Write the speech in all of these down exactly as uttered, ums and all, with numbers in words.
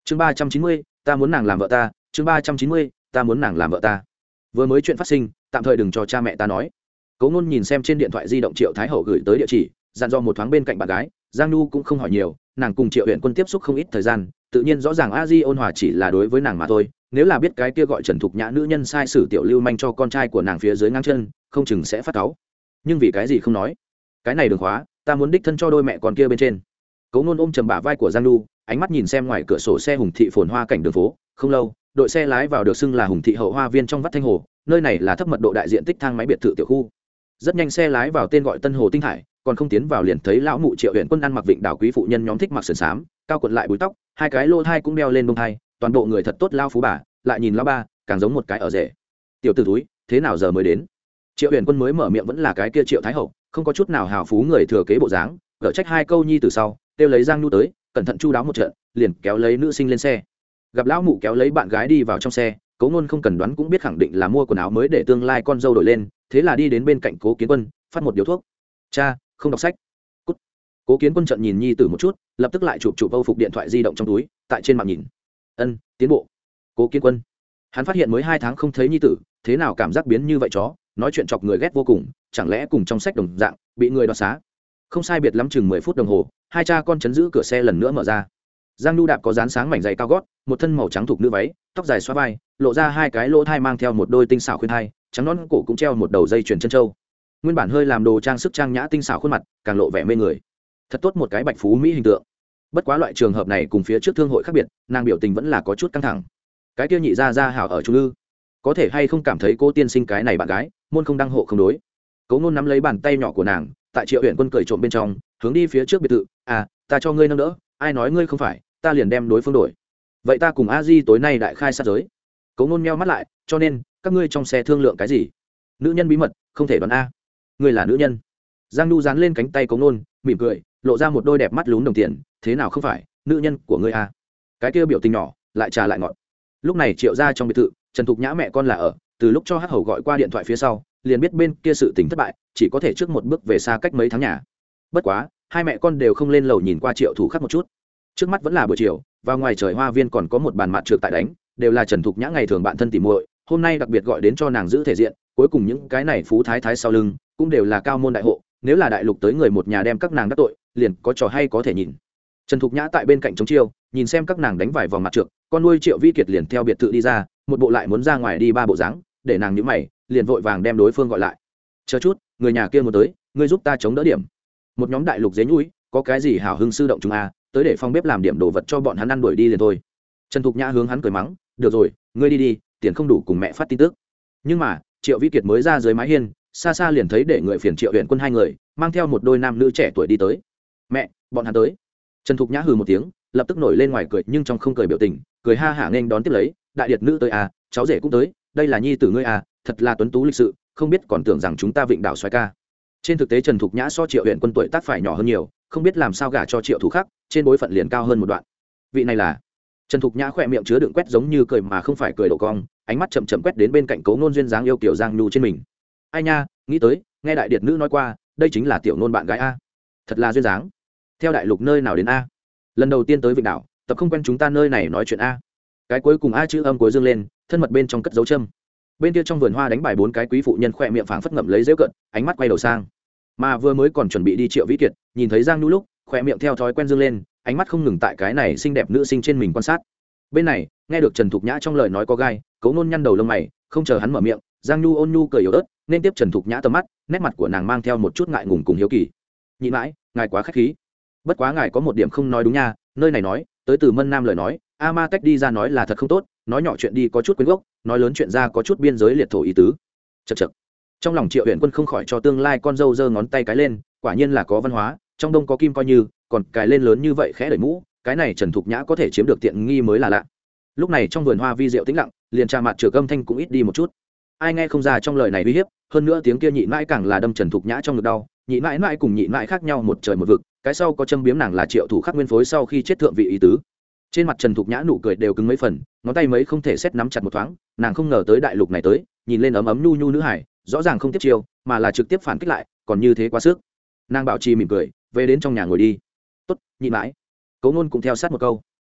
chương ba trăm chín mươi ta muốn nàng làm vợ ta. chương ba trăm chín mươi ta muốn nàng làm vợ ta. Vừa mới chuyện phát sinh tạm thời đừng cho cha mẹ ta nói. Cố Nôn nhìn xem trên điện thoại di động Triệu Thái Hậu gửi tới địa chỉ, dặn dò một thoáng bên cạnh bạn gái. Giang Nhu cũng không hỏi nhiều, nàng cùng Triệu Uyển Quân tiếp xúc không ít thời gian, tự nhiên rõ ràng A Di ôn hòa chỉ là đối với nàng mà thôi. Nếu là biết cái kia gọi Trần Thục Nhã nữ nhân sai sử tiểu lưu manh cho con trai của nàng phía dưới ngang chân, không chừng sẽ phát cáu. Nhưng vì cái gì không nói? Cái này đừng khóa, ta muốn đích thân cho đôi mẹ con kia bên trên. Cố Nôn ôm trầm bả vai của Giang Nhu, ánh mắt nhìn xem ngoài cửa sổ xe Hùng Thị phồn hoa cảnh đường phố. Không lâu, đội xe lái vào được xưng là Hùng Thị hậu hoa viên trong vắt Thanh Hồ, nơi này là thấp mật độ đại diện tích thang máy biệt thự tiểu khu. Rất nhanh xe lái vào tên gọi Tân Hồ Tinh Hải, còn không tiến vào liền thấy lão mụ Triệu Uyển Quân ăn mặc vịnh đảo quý phụ nhân nhóm thích mặc sườn xám, cao quần lại búi tóc, hai cái lô thai cũng đeo lên bông thai, toàn bộ người thật tốt lao phú bà, lại nhìn lão ba, càng giống một cái ở rể. Tiểu tử túi, thế nào giờ mới đến? Triệu Uyển Quân mới mở miệng vẫn là cái kia Triệu Thái Hậu, không có chút nào hào phú người thừa kế bộ dáng, gỡ trách hai câu nhi từ sau, kêu lấy Giang Nhu tới, cẩn thận chu đáo một trận, liền kéo lấy nữ sinh lên xe. Gặp lão mụ kéo lấy bạn gái đi vào trong xe, Cố Nôn không cần đoán cũng biết khẳng định là mua quần áo mới để tương lai con dâu đổi lên, thế là đi đến bên cạnh Cố Kiến Quân, phát một điếu thuốc. Cha, không đọc sách. Cút. Cố Kiến Quân trợn nhìn nhi tử một chút, lập tức lại chụp chụp Âu phục điện thoại di động trong túi, tại trên mạng nhìn. Ân, tiến bộ. Cố Kiến Quân. Hắn phát hiện mới hai tháng không thấy nhi tử, thế nào cảm giác biến như vậy chó, nói chuyện chọc người ghét vô cùng, chẳng lẽ cùng trong sách đồng dạng, bị người đoạt xá. Không sai biệt lắm chừng mười phút đồng hồ, hai cha con chấn giữ cửa xe lần nữa mở ra. Giang Nhu đạp có dán sáng mảnh dày cao gót, một thân màu trắng thuộc nữ váy, tóc dài xóa vai, lộ ra hai cái lỗ thai mang theo một đôi tinh xảo khuyên thai, trắng nón cổ cũng treo một đầu dây chuyền chân châu. Nguyên bản hơi làm đồ trang sức trang nhã tinh xảo khuôn mặt, càng lộ vẻ mê người. Thật tốt một cái bạch phú mỹ hình tượng. Bất quá loại trường hợp này cùng phía trước thương hội khác biệt, nàng biểu tình vẫn là có chút căng thẳng. Cái kia nhị gia gia hảo ở trung ư, có thể hay không cảm thấy cô tiên sinh cái này bạn gái, môn không đăng hộ không đối. Cố Nôn nắm lấy bàn tay nhỏ của nàng, tại Triệu Uyển Quân cười trộm bên trong, hướng đi phía trước biệt thự. À, ta cho ngươi nâng đỡ, ai nói ngươi không phải, ta liền đem đối phương đổi. Vậy ta cùng A Di tối nay đại khai sát giới. Cố Nôn meo mắt lại, cho nên các ngươi trong xe thương lượng cái gì? Nữ nhân bí mật, không thể đoán a. Ngươi là nữ nhân. Giang Nhu dán lên cánh tay Cố Nôn, mỉm cười, lộ ra một đôi đẹp mắt lún đồng tiền. Thế nào không phải nữ nhân của ngươi a? Cái kia biểu tình nhỏ, lại trà lại ngọt. Lúc này Triệu gia trong biệt thự, Trần Thục Nhã mẹ con là ở. Từ lúc cho Hắc Hầu gọi qua điện thoại phía sau, liền biết bên kia sự tình thất bại, chỉ có thể trước một bước về xa cách mấy tháng nhà. Bất quá, hai mẹ con đều không lên lầu nhìn qua Triệu Thủ Khắc một chút. Trước mắt vẫn là buổi chiều, vào ngoài trời hoa viên còn có một bàn mạt trược tại đánh, đều là Trần Thục Nhã ngày thường bạn thân tỉ muội, hôm nay đặc biệt gọi đến cho nàng giữ thể diện, cuối cùng những cái này phú thái thái sau lưng, cũng đều là cao môn đại hộ, nếu là đại lục tới người một nhà đem các nàng đắc tội, liền có trò hay có thể nhìn. Trần Thục Nhã tại bên cạnh chống chiêu, nhìn xem các nàng đánh vài vòng mặt trược, con nuôi Triệu Vi Kiệt liền theo biệt thự đi ra, một bộ lại muốn ra ngoài đi ba bộ dáng, để nàng nhíu mày, liền vội vàng đem đối phương gọi lại. Chờ chút, người nhà kia muốn tới, ngươi giúp ta chống đỡ điểm. Một nhóm đại lục dế nhũi, có cái gì hảo hưng sư động chúng a, tới để phòng bếp làm điểm đồ vật cho bọn hắn ăn đuổi đi liền thôi. Trần Thục Nhã hướng hắn cười mắng, được rồi, ngươi đi đi, tiền không đủ cùng mẹ phát tin tức. Nhưng mà Triệu Vi Kiệt mới ra dưới mái hiên, xa xa liền thấy để người phiền Triệu Uyển Quân hai người mang theo một đôi nam nữ trẻ tuổi đi tới. Mẹ, bọn hắn tới. Trần Thục Nhã hừ một tiếng, lập tức nổi lên ngoài cười nhưng trong không cười biểu tình, cười ha hả nên đón tiếp lấy, đại điệt nữ tới à, cháu rể cũng tới, đây là nhi tử ngươi à, thật là tuấn tú lịch sự, không biết còn tưởng rằng chúng ta Vịnh Đảo xoái ca. Trên thực tế Trần Thục Nhã so Triệu Uyển Quân tuổi tác phải nhỏ hơn nhiều, không biết làm sao gả cho Triệu Thủ Khắc, trên bối phận liền cao hơn một đoạn. Vị này là Trần Thục Nhã khỏe miệng chứa đựng quét giống như cười mà không phải cười độ cong, ánh mắt chậm chậm quét đến bên cạnh Cố Nôn duyên dáng yêu kiểu Giang Nhu trên mình. Ai nha, nghĩ tới, nghe đại điệt nữ nói qua, đây chính là tiểu nôn bạn gái a. Thật là duyên dáng. Theo đại lục nơi nào đến a? Lần đầu tiên tới Vịnh Đảo, tập không quen chúng ta nơi này nói chuyện a. Cái cuối cùng a chữ âm cuối dương lên, thân mật bên trong cất dấu châm. Bên kia trong vườn hoa đánh bài bốn cái quý phụ nhân khỏe miệng phảng phất ngậm lấy giễu cận, ánh mắt quay đầu sang. Mà vừa mới còn chuẩn bị đi Triệu Vĩ Kiệt, nhìn thấy Giang Nhu lúc, khỏe miệng theo thói quen dương lên, ánh mắt không ngừng tại cái này xinh đẹp nữ sinh trên mình quan sát. Bên này nghe được Trần Thục Nhã trong lời nói có gai, Cố Nôn nhăn đầu lông mày, không chờ hắn mở miệng, Giang Nhu ôn nhu cười yếu ớt, nên tiếp Trần Thục Nhã tầm mắt, nét mặt của nàng mang theo một chút ngại ngùng cùng hiếu kỳ. Nhị mãi, ngài quá khách khí. Bất quá ngài có một điểm không nói đúng nha, nơi này nói tới từ Mân Nam lời nói, A Ma Tech đi ra nói là thật không tốt, nói nhỏ chuyện đi có chút quyến gốc, nói lớn chuyện ra có chút biên giới liệt thổ ý tứ. Chậc chậc. Trong lòng Triệu Uyển Quân không khỏi cho tương lai con dâu giơ ngón tay cái lên, quả nhiên là có văn hóa, trong đông có kim coi như, còn cài lên lớn như vậy khẽ đẩy mũ, cái này Trần Thục Nhã có thể chiếm được tiện nghi mới là lạ. Lúc này trong vườn hoa vi diệu tĩnh lặng, liền trà mặt chửa âm thanh cũng ít đi một chút. Ai nghe không ra trong lời này uy hiếp, hơn nữa tiếng kia nhị mãi càng là đâm Trần Thục Nhã trong ngực đau, nhị mãi mãi cùng nhị mãi khác nhau một trời một vực, cái sau có châm biếm nàng là Triệu Thủ Khắc nguyên phối sau khi chết thượng vị ý tứ. Trên mặt Trần Thục Nhã nụ cười đều cứng mấy phần, ngón tay mấy không thể xét nắm chặt một thoáng, nàng không ngờ tới đại lục này tới, nhìn lên ấm ấm nhu nhu nữ hải, rõ ràng không tiếp chiêu, mà là trực tiếp phản kích lại, còn như thế quá sức. Nàng bảo trì mỉm cười, về đến trong nhà ngồi đi. Tốt, nhịn mãi. Cố Nôn cũng theo sát một câu.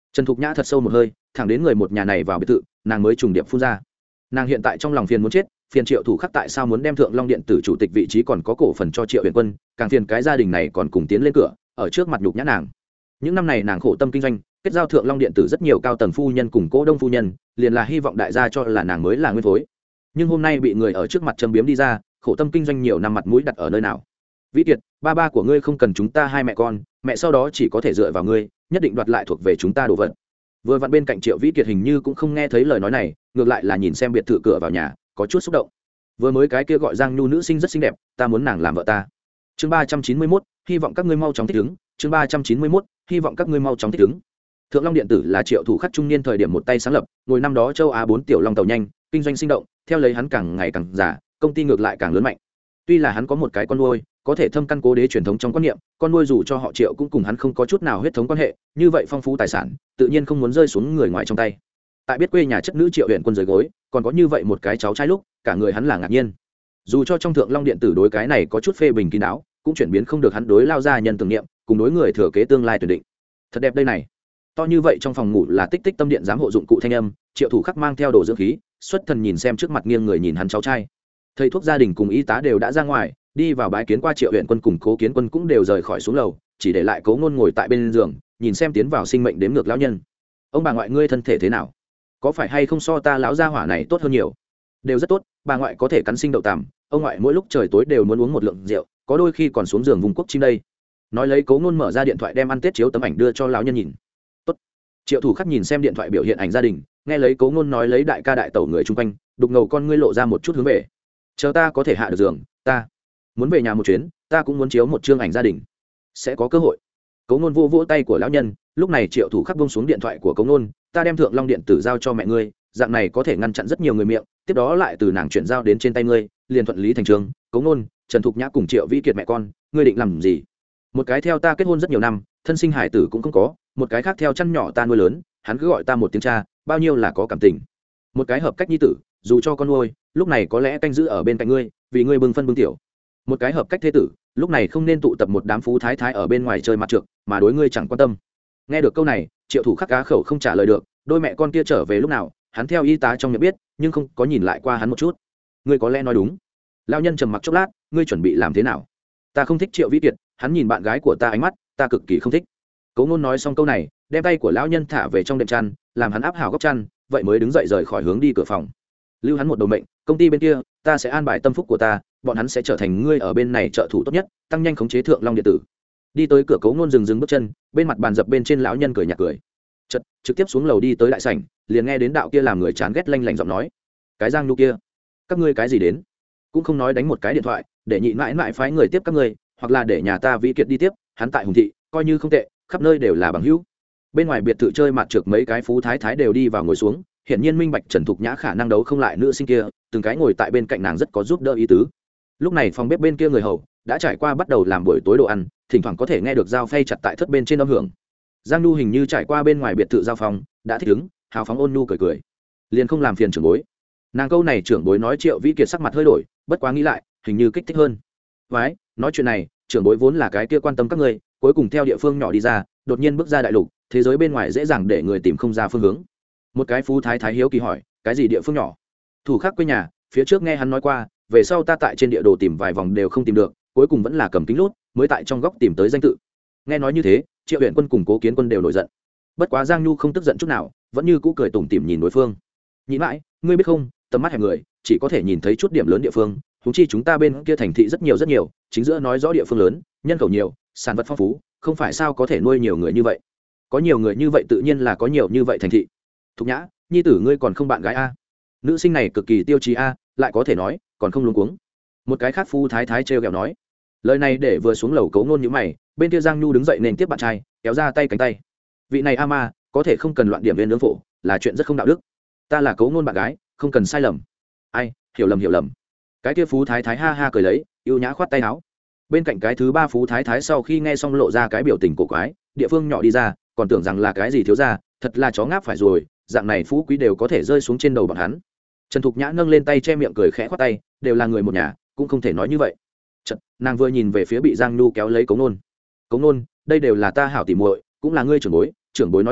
Trần Thục Nhã thật sâu một hơi, thẳng đến người một nhà này vào biệt thự, nàng mới trùng điệp phun ra. Nàng hiện tại trong lòng phiền muốn chết, phiền Triệu Thủ Khắc tại sao muốn đem Thượng Long Điện tử chủ tịch vị trí còn có cổ phần cho Triệu Huyền Quân, càng phiền cái gia đình này còn cùng tiến lên cửa, ở trước mặt nhục nhã nàng. Những năm này nàng khổ tâm kinh doanh, kết giao Thượng Long Điện tử rất nhiều cao tầng phu nhân cùng cố đông phu nhân, liền là hy vọng đại gia cho là nàng mới là nguyên phối. Nhưng hôm nay bị người ở trước mặt châm biếm đi ra, khổ tâm kinh doanh nhiều năm mặt mũi đặt ở nơi nào? Vĩ Kiệt, ba ba của ngươi không cần chúng ta hai mẹ con, mẹ sau đó chỉ có thể dựa vào ngươi, nhất định đoạt lại thuộc về chúng ta đồ vật. Vừa vặn bên cạnh Triệu Vĩ Kiệt hình như cũng không nghe thấy lời nói này, ngược lại là nhìn xem biệt thự cửa vào nhà, có chút xúc động. Vừa mới cái kia gọi Giang Nhu nữ sinh rất xinh đẹp, ta muốn nàng làm vợ ta. Chương ba trăm chín mươi mốt, hy vọng các ngươi mau chóng thích ứng. Chương ba trăm chín mươi mốt, hy vọng các ngươi mau chóng thích ứng. Thượng Long Điện tử là Triệu Thủ Khắc trung niên thời điểm một tay sáng lập, ngồi năm đó châu Á bốn tiểu long tàu nhanh, kinh doanh sinh động, theo lấy hắn càng ngày càng già, công ty ngược lại càng lớn mạnh. Tuy là hắn có một cái con nuôi, có thể thâm căn cố đế truyền thống trong quan niệm, con nuôi dù cho họ Triệu cũng cùng hắn không có chút nào huyết thống quan hệ, như vậy phong phú tài sản, tự nhiên không muốn rơi xuống người ngoài trong tay. Tại biết quê nhà chất nữ Triệu Huyền Quân dưới gối, còn có như vậy một cái cháu trai lúc, cả người hắn là ngạc nhiên. Dù cho trong Thượng Long Điện tử đối cái này có chút phê bình kín đáo, cũng chuyển biến không được hắn đối lao gia nhân tưởng niệm, cùng đối người thừa kế tương lai tuyển định. Thật đẹp đây này. To như vậy trong phòng ngủ là tích tích tâm điện giám hộ dụng cụ thanh âm, Triệu Thủ Khắc mang theo đồ dưỡng khí, xuất thần nhìn xem trước mặt nghiêng người nhìn hắn cháu trai. Thầy thuốc gia đình cùng y tá đều đã ra ngoài, đi vào bái kiến qua Triệu Huyền Quân cùng Cố Kiến Quân cũng đều rời khỏi xuống lầu, chỉ để lại Cố Ngôn ngồi tại bên giường, nhìn xem tiến vào sinh mệnh đếm ngược lão nhân. Ông bà ngoại ngươi thân thể thế nào? Có phải hay không so ta lão gia hỏa này tốt hơn nhiều? Đều rất tốt, bà ngoại có thể cắn sinh đậu tằm, ông ngoại mỗi lúc trời tối đều muốn uống một lượng rượu, có đôi khi còn xuống giường vùng quốc chim đây. Nói lấy Cố Ngôn mở ra điện thoại đem ăn Tết chiếu tấm ảnh đưa cho lão nhân nhìn. Tốt. Triệu Thủ Khắc nhìn xem điện thoại biểu hiện ảnh gia đình, nghe lấy Cố Ngôn nói lấy đại ca đại tẩu người chung quanh, đục ngầu con ngươi lộ ra một chút hướng về. Chờ ta có thể hạ được giường, ta muốn về nhà một chuyến, ta cũng muốn chiếu một chương ảnh gia đình. Sẽ có cơ hội. Cố Ngôn vô vỗ tay của lão nhân, lúc này Triệu Thủ Khắc buông xuống điện thoại của Cố Ngôn, ta đem Thượng Long Điện tử giao cho mẹ ngươi, dạng này có thể ngăn chặn rất nhiều người miệng, tiếp đó lại từ nàng chuyển giao đến trên tay ngươi, liền thuận lý thành chương. Cố Ngôn, Trần Thục Nhã cùng Triệu Vĩ Kiệt mẹ con, ngươi định làm gì? Một cái theo ta kết hôn rất nhiều năm, thân sinh hải tử cũng không có, một cái khác theo chăn nhỏ ta nuôi lớn, hắn cứ gọi ta một tiếng cha, bao nhiêu là có cảm tình. Một cái hợp cách nhi tử, dù cho con nuôi, lúc này có lẽ canh giữ ở bên cạnh ngươi, vì ngươi bưng phân bưng tiểu. Một cái hợp cách thế tử, lúc này không nên tụ tập một đám phú thái thái ở bên ngoài chơi mặt trược, mà đối ngươi chẳng quan tâm. Nghe được câu này, Triệu Thủ Khắc cá khẩu không trả lời được, đôi mẹ con kia trở về lúc nào, hắn theo y tá trong miệng biết, nhưng không có nhìn lại qua hắn một chút. Ngươi có lẽ nói đúng. Lão nhân trầm mặc chốc lát, ngươi chuẩn bị làm thế nào? Ta không thích Triệu Vĩ Kiệt, hắn nhìn bạn gái của ta ánh mắt, ta cực kỳ không thích. Cố Ngôn nói xong câu này, đem tay của lão nhân thả về trong đệm chăn, làm hắn áp hào góc chăn, vậy mới đứng dậy rời khỏi hướng đi cửa phòng. Lưu hắn một đầu mệnh, công ty bên kia, ta sẽ an bài tâm phúc của ta, bọn hắn sẽ trở thành ngươi ở bên này trợ thủ tốt nhất, tăng nhanh khống chế Thượng Long Điện tử. Đi tới cửa Cố Ngôn dừng dừng bước chân, bên mặt bàn dập bên trên lão nhân cười nhạt cười. Chợt, trực tiếp xuống lầu đi tới đại sảnh, liền nghe đến đạo kia làm người chán ghét lanh lảnh giọng nói: "Cái Giang Nhu kia, các ngươi cái gì đến? Cũng không nói đánh một cái điện thoại, để nhị mãi mãi phái người tiếp các ngươi, hoặc là để nhà ta Vĩ Kiệt đi tiếp, hắn tại Hùng thị, coi như không tệ, khắp nơi đều là bằng hữu." Bên ngoài biệt thự chơi mặt trược mấy cái phú thái thái đều đi vào ngồi xuống, hiển nhiên minh bạch Trần Thục Nhã khả năng đấu không lại nữ sinh kia, từng cái ngồi tại bên cạnh nàng rất có giúp đỡ ý tứ. Lúc này phòng bếp bên kia người hầu đã trải qua bắt đầu làm buổi tối đồ ăn, thỉnh thoảng có thể nghe được dao phay chặt tại thất bên trên âm hưởng. Giang Nhu hình như trải qua bên ngoài biệt thự giao phòng, đã thích ứng, hào phóng ôn nhu cười cười, liền không làm phiền trưởng bối. Nàng câu này trưởng bối nói Triệu Vĩ Kiệt sắc mặt hơi đổi, bất quá nghĩ lại, hình như kích thích hơn. Vái, nói chuyện này, trưởng bối vốn là cái kia quan tâm các ngươi, cuối cùng theo địa phương nhỏ đi ra, đột nhiên bước ra đại lục, thế giới bên ngoài dễ dàng để người tìm không ra phương hướng. Một cái phú thái thái hiếu kỳ hỏi, cái gì địa phương nhỏ? Thủ khác quê nhà, phía trước nghe hắn nói qua, về sau ta tại trên địa đồ tìm vài vòng đều không tìm được, cuối cùng vẫn là cầm kính lút, mới tại trong góc tìm tới danh tự. Nghe nói như thế, Triệu Huyền Quân cùng Cố Kiến Quân đều nổi giận. Bất quá Giang Nhu không tức giận chút nào, vẫn như cũ cười tủm tỉm nhìn đối phương. Nhị mãi, ngươi biết không, tầm mắt hẹp người, chỉ có thể nhìn thấy chút điểm lớn địa phương, huống chi chúng ta bên kia thành thị rất nhiều rất nhiều, chính giữa nói rõ địa phương lớn, nhân khẩu nhiều, sản vật phong phú, không phải sao có thể nuôi nhiều người như vậy. Có nhiều người như vậy tự nhiên là có nhiều như vậy thành thị. Thục Nhã, nhi tử ngươi còn không bạn gái a? Nữ sinh này cực kỳ tiêu chí a, lại có thể nói, còn không luống cuống. Một cái khác phu thái thái trêu ghẹo nói. Lời này để vừa xuống lầu Cấu Ngôn như mày, bên kia Giang Nhu đứng dậy nền tiếp bạn trai, kéo ra tay cánh tay. Vị này a ma, có thể không cần loạn điểm viên nướng phổ, là chuyện rất không đạo đức. Ta là Cấu Ngôn bạn gái, không cần sai lầm. Ai, hiểu lầm hiểu lầm. Cái kia phú thái thái ha ha cười lấy, yêu nhã khoát tay áo. Bên cạnh cái thứ ba phú thái thái sau khi nghe xong lộ ra cái biểu tình cổ quái, địa phương nhỏ đi ra, còn tưởng rằng là cái gì thiếu gia, thật là chó ngáp phải rồi, dạng này phú quý đều có thể rơi xuống trên đầu bọn hắn. Trần Thục Nhã nâng lên tay che miệng cười khẽ khoát tay, đều là người một nhà, cũng không thể nói như vậy. Chật, nàng vừa nhìn về phía bị Giang Nhu kéo lấy Cấu Nôn. Cấu Nôn, đây đều là ta hảo tỉ muội, cũng là ngươi trưởng bối, trưởng bối nói đùa,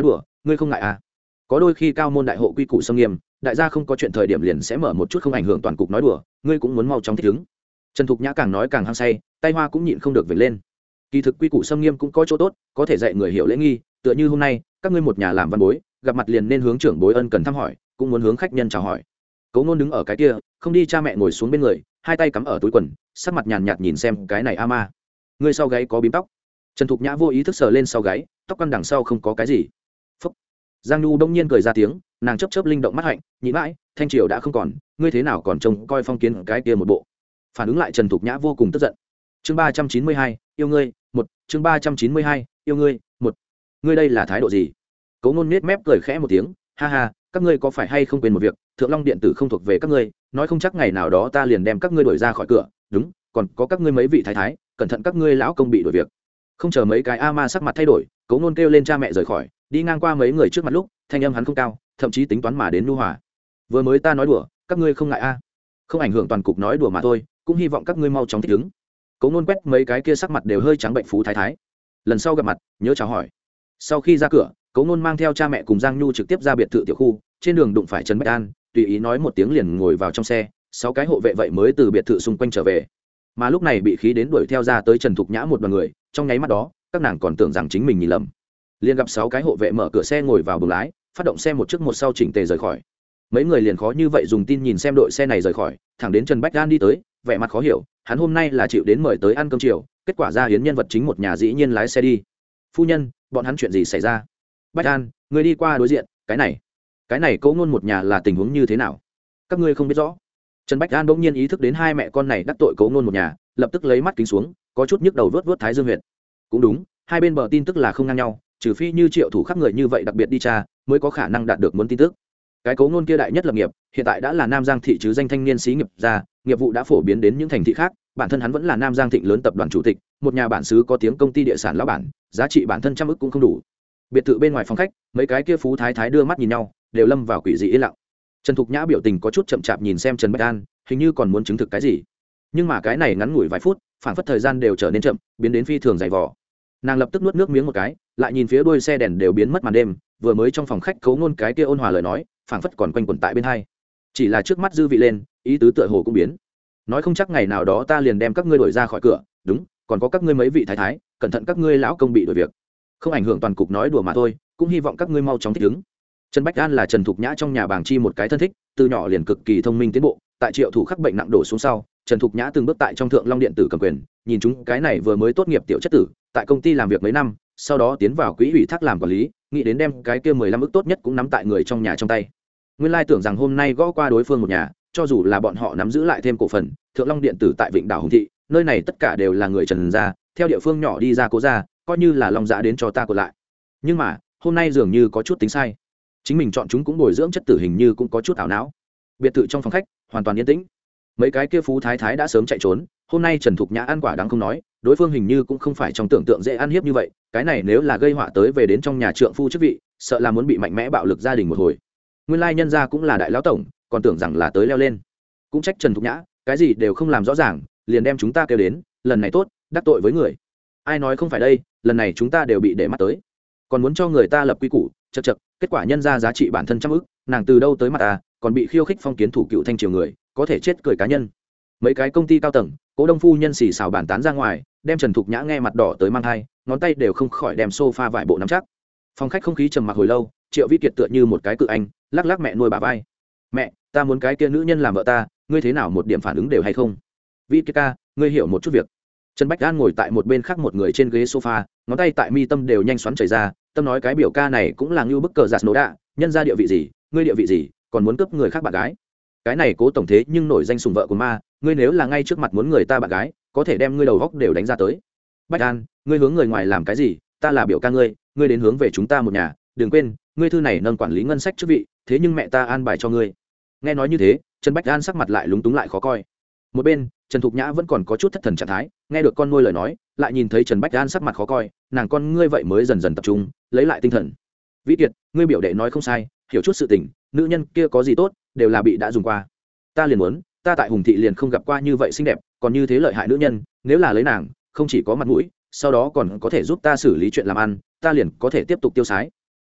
ngươi không ngại à? Có đôi khi cao môn đại hộ quy củ xâm nghiêm, đại gia không có chuyện thời điểm liền sẽ mở một chút không ảnh hưởng toàn cục nói đùa, ngươi cũng muốn mau chóng thích ứng. Trần Thục Nhã càng nói càng hăng say, tay hoa cũng nhịn không được vểnh lên. Kỳ thực quy củ xâm nghiêm cũng có chỗ tốt, có thể dạy người hiểu lễ nghi, tựa như hôm nay các ngươi một nhà làm văn bối, gặp mặt liền nên hướng trưởng bối ân cần thăm hỏi, cũng muốn hướng khách nhân chào hỏi. Cố Ngôn đứng ở cái kia, không đi cha mẹ ngồi xuống bên người, hai tay cắm ở túi quần, sắc mặt nhàn nhạt nhìn xem cái này a ma. Ngươi sau gáy có bím tóc. Trần Thục Nhã vô ý thức sờ lên sau gáy, tóc căn đằng sau không có cái gì. Phúc. Giang Nhu đông nhiên cười ra tiếng, nàng chớp chớp linh động mắt hạnh, nhị mãi, thanh triều đã không còn, ngươi thế nào còn trông coi phong kiến cái kia một bộ. Phản ứng lại Trần Thục Nhã vô cùng tức giận. Chương ba trăm chín mươi hai, yêu ngươi, một, chương ba trăm chín mươi hai, yêu ngươi, một. Ngươi đây là thái độ gì? Cố Ngôn nhếch mép cười khẽ một tiếng, ha ha, các ngươi có phải hay không quên một việc, Thượng Long điện tử không thuộc về các ngươi, nói không chắc ngày nào đó ta liền đem các ngươi đuổi ra khỏi cửa, đúng, còn có các ngươi mấy vị thái thái, cẩn thận các ngươi lão công bị đuổi việc. Không chờ mấy cái a ma sắc mặt thay đổi, Cố Ngôn kêu lên cha mẹ rời khỏi, đi ngang qua mấy người trước mặt lúc, thanh âm hắn không cao, thậm chí tính toán mà đến nhu hòa. Vừa mới ta nói đùa, các ngươi không ngại a? Không ảnh hưởng toàn cục nói đùa mà thôi, cũng hy vọng các ngươi mau chóng thích ứng. Cố Ngôn quét mấy cái kia sắc mặt đều hơi trắng bệnh phú thái thái. Lần sau gặp mặt, nhớ chào hỏi. Sau khi ra cửa, Cố Ngôn mang theo cha mẹ cùng Giang Nhu trực tiếp ra biệt thự tiểu khu, trên đường đụng phải Trần Bách An, tùy ý nói một tiếng liền ngồi vào trong xe, sáu cái hộ vệ vậy mới từ biệt thự xung quanh trở về. Mà lúc này bị khí đến đuổi theo ra tới Trần Thục Nhã một đoàn người, trong nháy mắt đó, các nàng còn tưởng rằng chính mình nhìn lầm. Liền gặp sáu cái hộ vệ mở cửa xe ngồi vào buồng lái, phát động xe một trước một sau chỉnh tề rời khỏi. Mấy người liền khó như vậy dùng tin nhìn xem đội xe này rời khỏi, thẳng đến Trần Bách An đi tới, vẻ mặt khó hiểu, hắn hôm nay là chịu đến mời tới ăn cơm chiều, kết quả ra hiến nhân vật chính một nhà dĩ nhiên lái xe đi. Phu nhân, bọn hắn chuyện gì xảy ra? Bách An, người đi qua đối diện, cái này cái này Cố Ngôn một nhà là tình huống như thế nào? Các ngươi không biết rõ. Trần Bách An bỗng nhiên ý thức đến hai mẹ con này đắc tội Cố Ngôn một nhà, lập tức lấy mắt kính xuống, có chút nhức đầu vớt vớt thái dương huyệt. Cũng đúng, hai bên bờ tin tức là không ngang nhau, trừ phi như Triệu Thủ khắp người như vậy đặc biệt đi tra, mới có khả năng đạt được muốn tin tức. Cái Cố Ngôn kia đại nhất lập nghiệp, hiện tại đã là Nam Giang thị chứ danh thanh niên xí nghiệp gia, nghiệp vụ đã phổ biến đến những thành thị khác, bản thân hắn vẫn là Nam Giang Thịnh lớn tập đoàn chủ tịch, một nhà bản xứ có tiếng công ty địa sản lão bản, giá trị bản thân trăm ức cũng không đủ. Biệt thự bên ngoài phòng khách, mấy cái kia phú thái thái đưa mắt nhìn nhau, đều lâm vào quỷ dị yên lặng. Trần Thục Nhã biểu tình có chút chậm chạp nhìn xem Trần Bách An, hình như còn muốn chứng thực cái gì. Nhưng mà cái này ngắn ngủi vài phút, phản phất thời gian đều trở nên chậm, biến đến phi thường dày vò. Nàng lập tức nuốt nước miếng một cái, lại nhìn phía đuôi xe đèn đều biến mất màn đêm, vừa mới trong phòng khách Cố Ngôn cái kia ôn hòa lời nói, phản phất còn quanh quẩn tại bên hai. Chỉ là trước mắt dư vị lên, ý tứ tựa hồ cũng biến. Nói không chắc ngày nào đó ta liền đem các ngươi đuổi ra khỏi cửa, đúng, còn có các ngươi mấy vị thái thái, cẩn thận các ngươi lão công bị đuổi việc. Không ảnh hưởng toàn cục nói đùa mà thôi, cũng hy vọng các ngươi mau chóng thích ứng. Trần Bách An là Trần Thục Nhã trong nhà bàng chi một cái thân thích, từ nhỏ liền cực kỳ thông minh tiến bộ, tại Triệu Thủ khắc bệnh nặng đổ xuống sau, Trần Thục Nhã từng bước tại trong Thượng Long điện tử cầm quyền, nhìn chúng cái này vừa mới tốt nghiệp tiểu chất tử, tại công ty làm việc mấy năm, sau đó tiến vào quỹ ủy thác làm quản lý, nghĩ đến đem cái kia mười lăm ức tốt nhất cũng nắm tại người trong nhà trong tay. Nguyên lai tưởng rằng hôm nay gõ qua đối phương một nhà, cho dù là bọn họ nắm giữ lại thêm cổ phần, Thượng Long điện tử tại Vịnh Đảo Hùng thị, nơi này tất cả đều là người Trần gia, theo địa phương nhỏ đi ra cố ra, coi như là Long Dạ đến cho ta của lại. Nhưng mà, hôm nay dường như có chút tính sai. Chính mình chọn chúng cũng bồi dưỡng chất tử hình như cũng có chút ảo não. Biệt thự trong phòng khách, hoàn toàn yên tĩnh. Mấy cái kia phú thái thái đã sớm chạy trốn, hôm nay Trần Thục Nhã ăn quả đáng không nói, đối phương hình như cũng không phải trong tưởng tượng dễ ăn hiếp như vậy, cái này nếu là gây họa tới về đến trong nhà trượng phu chức vị, sợ là muốn bị mạnh mẽ bạo lực gia đình một hồi. Nguyên lai nhân gia cũng là đại lão tổng, còn tưởng rằng là tới leo lên. Cũng trách Trần Thục Nhã, cái gì đều không làm rõ ràng, liền đem chúng ta kêu đến, lần này tốt, đắc tội với người. Ai nói không phải đây, lần này chúng ta đều bị để mắt tới. Còn muốn cho người ta lập quy củ, chậc chậc, kết quả nhân ra giá trị bản thân trăm ức, nàng từ đâu tới mặt ta, còn bị khiêu khích phong kiến thủ cựu thanh triều người, có thể chết cười cá nhân. Mấy cái công ty cao tầng, cố đông phu nhân xì xào bàn tán ra ngoài, đem Trần Thục Nhã nghe mặt đỏ tới mang thai, ngón tay đều không khỏi đem sofa vải bộ nắm chắc. Phòng khách không khí trầm mặc hồi lâu, Triệu Vĩ Kiệt tựa như một cái cự anh, lắc lắc mẹ nuôi bà vai. Mẹ, ta muốn cái kia nữ nhân làm vợ ta, ngươi thế nào một điểm phản ứng đều hay không? Vĩ Kiệt ca, ngươi hiểu một chút việc. Trần Bách An ngồi tại một bên khác một người trên ghế sofa, ngón tay tại mi tâm đều nhanh xoắn chảy ra, tâm nói cái biểu ca này cũng là như bức cờ giạt nổ đạ, nhân ra địa vị gì, ngươi địa vị gì, còn muốn cướp người khác bạn gái. Cái này cố tổng thế nhưng nổi danh sùng vợ của ma, ngươi nếu là ngay trước mặt muốn người ta bạn gái, có thể đem ngươi đầu góc đều đánh ra tới. Bách An, ngươi hướng người ngoài làm cái gì, ta là biểu ca ngươi, ngươi đến hướng về chúng ta một nhà, đừng quên, ngươi thư này nâng quản lý ngân sách chức vị, thế nhưng mẹ ta an bài cho ngươi. Nghe nói như thế, Trần Bách An sắc mặt lại lúng túng lại khó coi. Một bên, Trần Thục Nhã vẫn còn có chút thất thần trạng thái, nghe được con nuôi lời nói, lại nhìn thấy Trần Bách An sắc mặt khó coi, nàng con ngươi vậy mới dần dần tập trung, lấy lại tinh thần. Vĩ Kiệt, ngươi biểu đệ nói không sai, hiểu chút sự tình, nữ nhân kia có gì tốt, đều là bị đã dùng qua. Ta liền muốn, ta tại Hùng thị liền không gặp qua như vậy xinh đẹp, còn như thế lợi hại nữ nhân, nếu là lấy nàng, không chỉ có mặt mũi, sau đó còn có thể giúp ta xử lý chuyện làm ăn, ta liền có thể tiếp tục tiêu xái.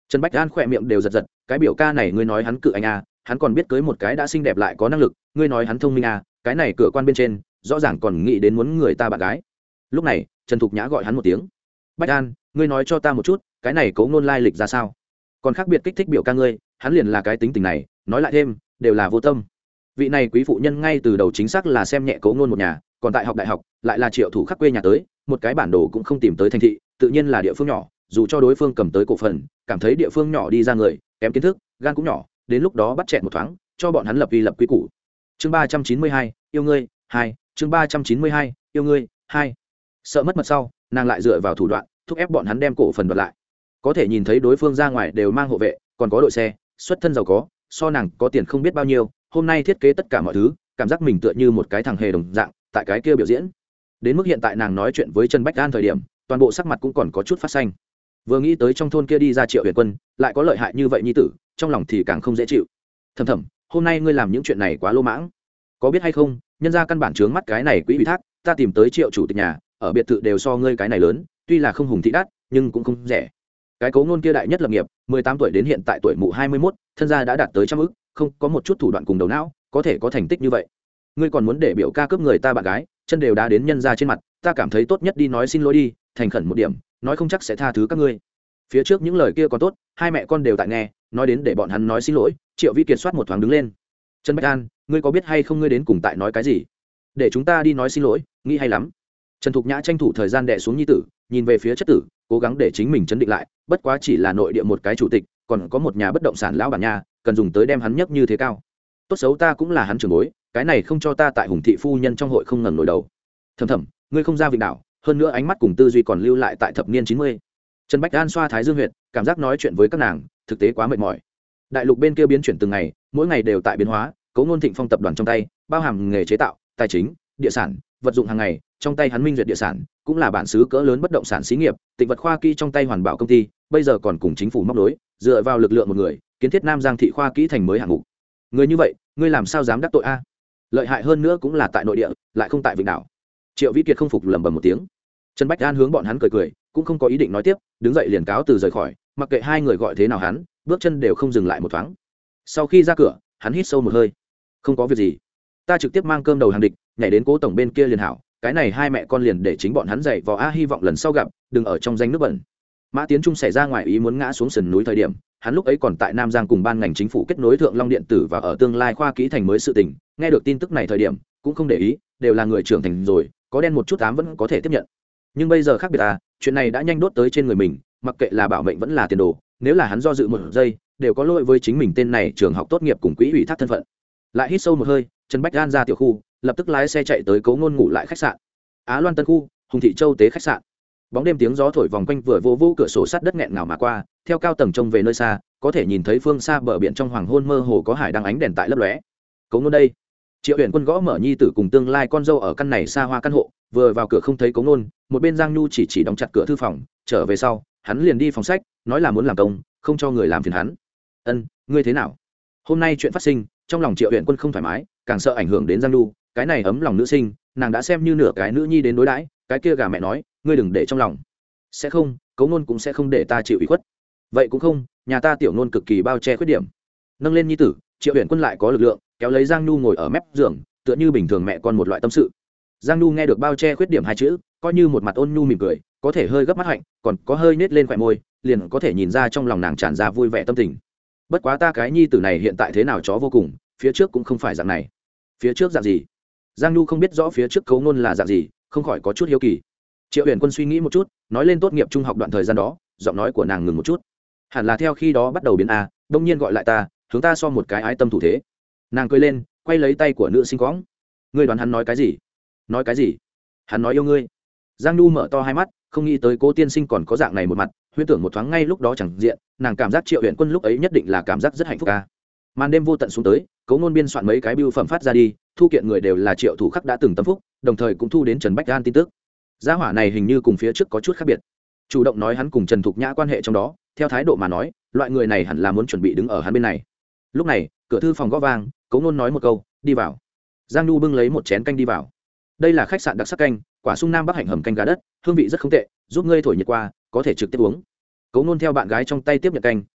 Trần Bách An khỏe miệng đều giật giật, cái biểu ca này ngươi nói hắn cự anh à, hắn còn biết cưới một cái đã xinh đẹp lại có năng lực, ngươi nói hắn thông minh à, cái này cửa quan bên trên rõ ràng còn nghĩ đến muốn người ta bạn gái. Lúc này Trần Thục Nhã gọi hắn một tiếng. Bách An, ngươi nói cho ta một chút, cái này Cố Nôn lai lịch ra sao? Còn khác biệt kích thích biểu ca ngươi, hắn liền là cái tính tình này, nói lại thêm đều là vô tâm. Vị này quý phụ nhân ngay từ đầu chính xác là xem nhẹ Cố Nôn một nhà, còn tại học đại học lại là Triệu Thủ Khắc quê nhà tới, một cái bản đồ cũng không tìm tới thành thị, tự nhiên là địa phương nhỏ, dù cho đối phương cầm tới cổ phần, cảm thấy địa phương nhỏ đi ra người kém kiến thức, gan cũng nhỏ, đến lúc đó bắt chẹt một thoáng, cho bọn hắn lập vi lập quy củ. Chương ba trăm chín mươi hai, yêu ngươi, hai, chương ba trăm chín mươi hai, yêu ngươi, hai. Sợ mất mật sau, nàng lại dựa vào thủ đoạn, thúc ép bọn hắn đem cổ phần đoạt lại. Có thể nhìn thấy đối phương ra ngoài đều mang hộ vệ, còn có đội xe, xuất thân giàu có, so nàng có tiền không biết bao nhiêu, hôm nay thiết kế tất cả mọi thứ, cảm giác mình tựa như một cái thằng hề đồng dạng, tại cái kia biểu diễn. Đến mức hiện tại nàng nói chuyện với Trần Bách An thời điểm, toàn bộ sắc mặt cũng còn có chút phát xanh. Vừa nghĩ tới trong thôn kia đi ra Triệu Huyền Quân, lại có lợi hại như vậy nhi tử, trong lòng thì càng không dễ chịu. Thầm thầm, hôm nay ngươi làm những chuyện này quá lô mãng, có biết hay không? Nhân ra căn bản chướng mắt cái này quỹ ủy thác, ta tìm tới Triệu chủ tịch nhà, ở biệt thự đều so ngươi cái này lớn, tuy là không hùng thị đắt, nhưng cũng không rẻ. Cái Cố Nôn kia đại nhất lập nghiệp, mười tám tuổi đến hiện tại tuổi mụ hai mươi mốt, thân gia đã đạt tới trăm ức, không có một chút thủ đoạn cùng đầu não, có thể có thành tích như vậy. Ngươi còn muốn để biểu ca cướp người ta bạn gái, chân đều đá đến nhân ra trên mặt, ta cảm thấy tốt nhất đi nói xin lỗi đi, thành khẩn một điểm, nói không chắc sẽ tha thứ các ngươi. Phía trước những lời kia còn tốt, hai mẹ con đều tại nghe, nói đến để bọn hắn nói xin lỗi, Triệu Vi Kiệt soát một thoáng đứng lên. Trần Bách An, ngươi có biết hay không ngươi đến cùng tại nói cái gì? Để chúng ta đi nói xin lỗi, nghĩ hay lắm. Trần Thục Nhã tranh thủ thời gian đè xuống nhi tử, nhìn về phía chất tử, cố gắng để chính mình chấn định lại, bất quá chỉ là nội địa một cái chủ tịch, còn có một nhà bất động sản lão bản nhà, cần dùng tới đem hắn nhấc như thế cao. Tốt xấu ta cũng là hắn trưởng bối, cái này không cho ta tại Hùng thị phu nhân trong hội không ngẩng nổi đầu. Thầm thầm, ngươi không ra vịnh đảo, hơn nữa ánh mắt cùng tư duy còn lưu lại tại thập niên chín mươi. Trần Bách An xoa thái dương huyệt, cảm giác nói chuyện với các nàng thực tế quá mệt mỏi. Đại lục bên kia biến chuyển từng ngày, mỗi ngày đều tại biến hóa, Cố Nôn Thịnh Phong tập đoàn trong tay, bao hàm nghề chế tạo, tài chính, địa sản, vật dụng hàng ngày, trong tay hắn Minh Duyệt địa sản, cũng là bản xứ cỡ lớn bất động sản xí nghiệp, Tịnh Vật Khoa Kỹ trong tay Hoàn Bảo công ty, bây giờ còn cùng chính phủ móc nối, dựa vào lực lượng một người, kiến thiết Nam Giang thị khoa kỹ thành mới hạng mục. Người như vậy, ngươi làm sao dám đắc tội a? Lợi hại hơn nữa cũng là tại nội địa, lại không tại vịnh đảo. Triệu Vĩ Kiệt không phục lẩm bẩm một tiếng. Trần Bách An hướng bọn hắn cười cười, cũng không có ý định nói tiếp, đứng dậy liền cáo từ rời khỏi, mặc kệ hai người gọi thế nào hắn, bước chân đều không dừng lại một thoáng. Sau khi ra cửa, hắn hít sâu một hơi. Không có việc gì, ta trực tiếp mang cơm đầu hàng địch, nhảy đến Cố tổng bên kia liền hảo, cái này hai mẹ con liền để chính bọn hắn dạy vò a, hy vọng lần sau gặp, đừng ở trong danh nước bẩn. Mã Tiến Trung xảy ra ngoài ý muốn ngã xuống sườn núi thời điểm, hắn lúc ấy còn tại Nam Giang cùng ban ngành chính phủ kết nối Thượng Long điện tử và ở tương lai khoa kỹ thành mới sự tình, nghe được tin tức này thời điểm, cũng không để ý, đều là người trưởng thành rồi, có đen một chút ám vẫn có thể tiếp nhận. Nhưng bây giờ khác biệt à, chuyện này đã nhanh đốt tới trên người mình, mặc kệ là bảo mệnh vẫn là tiền đồ, nếu là hắn do dự một giây, đều có lỗi với chính mình tên này trường học tốt nghiệp cùng quỹ ủy thác thân phận. Lại hít sâu một hơi, Trần Bách An ra tiểu khu, lập tức lái xe chạy tới Cố Nôn ngủ lại khách sạn. Á Loan Tân khu, Hùng thị Châu tế khách sạn. Bóng đêm tiếng gió thổi vòng quanh vừa vô vô cửa sổ sắt đất nghẹn ngào mà qua, theo cao tầng trông về nơi xa, có thể nhìn thấy phương xa bờ biển trong hoàng hôn mơ hồ có hải đăng ánh đèn tại lấp lóe. Cố Nôn đây. Triệu Huyền Quân gõ mở nhi tử cùng tương lai con dâu ở căn này xa hoa căn hộ, vừa vào cửa không thấy Cố Nôn, một bên Giang Nhu chỉ chỉ đóng chặt cửa thư phòng, trở về sau, hắn liền đi phòng sách, nói là muốn làm công, không cho người làm phiền hắn. Ân, ngươi thế nào? Hôm nay chuyện phát sinh, trong lòng Triệu Huyền Quân không thoải mái, càng sợ ảnh hưởng đến Giang Nhu, cái này ấm lòng nữ sinh, nàng đã xem như nửa cái nữ nhi đến đối đãi, cái kia gà mẹ nói, ngươi đừng để trong lòng. Sẽ không, Cố Nôn cũng sẽ không để ta chịu ủy khuất. Vậy cũng không, nhà ta tiểu Nôn cực kỳ bao che khuyết điểm. Nâng lên nhi tử, Triệu Huyền Quân lại có lực lượng, kéo lấy Giang Nhu ngồi ở mép giường, tựa như bình thường mẹ con một loại tâm sự. Giang Nhu nghe được bao che khuyết điểm hai chữ, coi như một mặt ôn nhu mỉm cười, có thể hơi gấp mắt hạnh, còn có hơi nết lên khóe môi, liền có thể nhìn ra trong lòng nàng tràn ra vui vẻ tâm tình. Bất quá ta cái nhi tử này hiện tại thế nào chó vô cùng, phía trước cũng không phải dạng này. Phía trước dạng gì? Giang Nhu không biết rõ phía trước Cố Nôn là dạng gì, không khỏi có chút hiếu kỳ. Triệu Huyền Quân suy nghĩ một chút, nói lên tốt nghiệp trung học đoạn thời gian đó, giọng nói của nàng ngừng một chút. Hẳn là theo khi đó bắt đầu biến a, đông nhiên gọi lại ta, hướng ta so một cái ái tâm thủ thế. Nàng cười lên, quay lấy tay của nữ sinh quõng. Ngươi đoán hắn nói cái gì? Nói cái gì? Hắn nói yêu ngươi. Giang Nhu mở to hai mắt, không nghĩ tới Cố tiên sinh còn có dạng này một mặt, huyễn tưởng một thoáng ngay lúc đó chẳng diện, nàng cảm giác Triệu Huyền Quân lúc ấy nhất định là cảm giác rất hạnh phúc a. Màn đêm vô tận xuống tới, Cố Nôn biên soạn mấy cái bưu phẩm phát ra đi, thu kiện người đều là Triệu Thủ Khắc đã từng tâm phúc, đồng thời cũng thu đến Trần Bách An tin tức. Gia hỏa này hình như cùng phía trước có chút khác biệt, chủ động nói hắn cùng Trần Thục Nhã quan hệ trong đó, theo thái độ mà nói, loại người này hẳn là muốn chuẩn bị đứng ở hắn bên này. Lúc này, cửa thư phòng gõ vang, Cố Nôn nói một câu, đi vào. Giang Nhu bưng lấy một chén canh đi vào. Đây là khách sạn đặc sắc canh, quả sung nam bắc hạnh hầm canh gà đất, hương vị rất không tệ, giúp ngươi thổi nhiệt qua, có thể trực tiếp uống. Cố Nôn theo bạn gái trong tay tiếp nhận canh,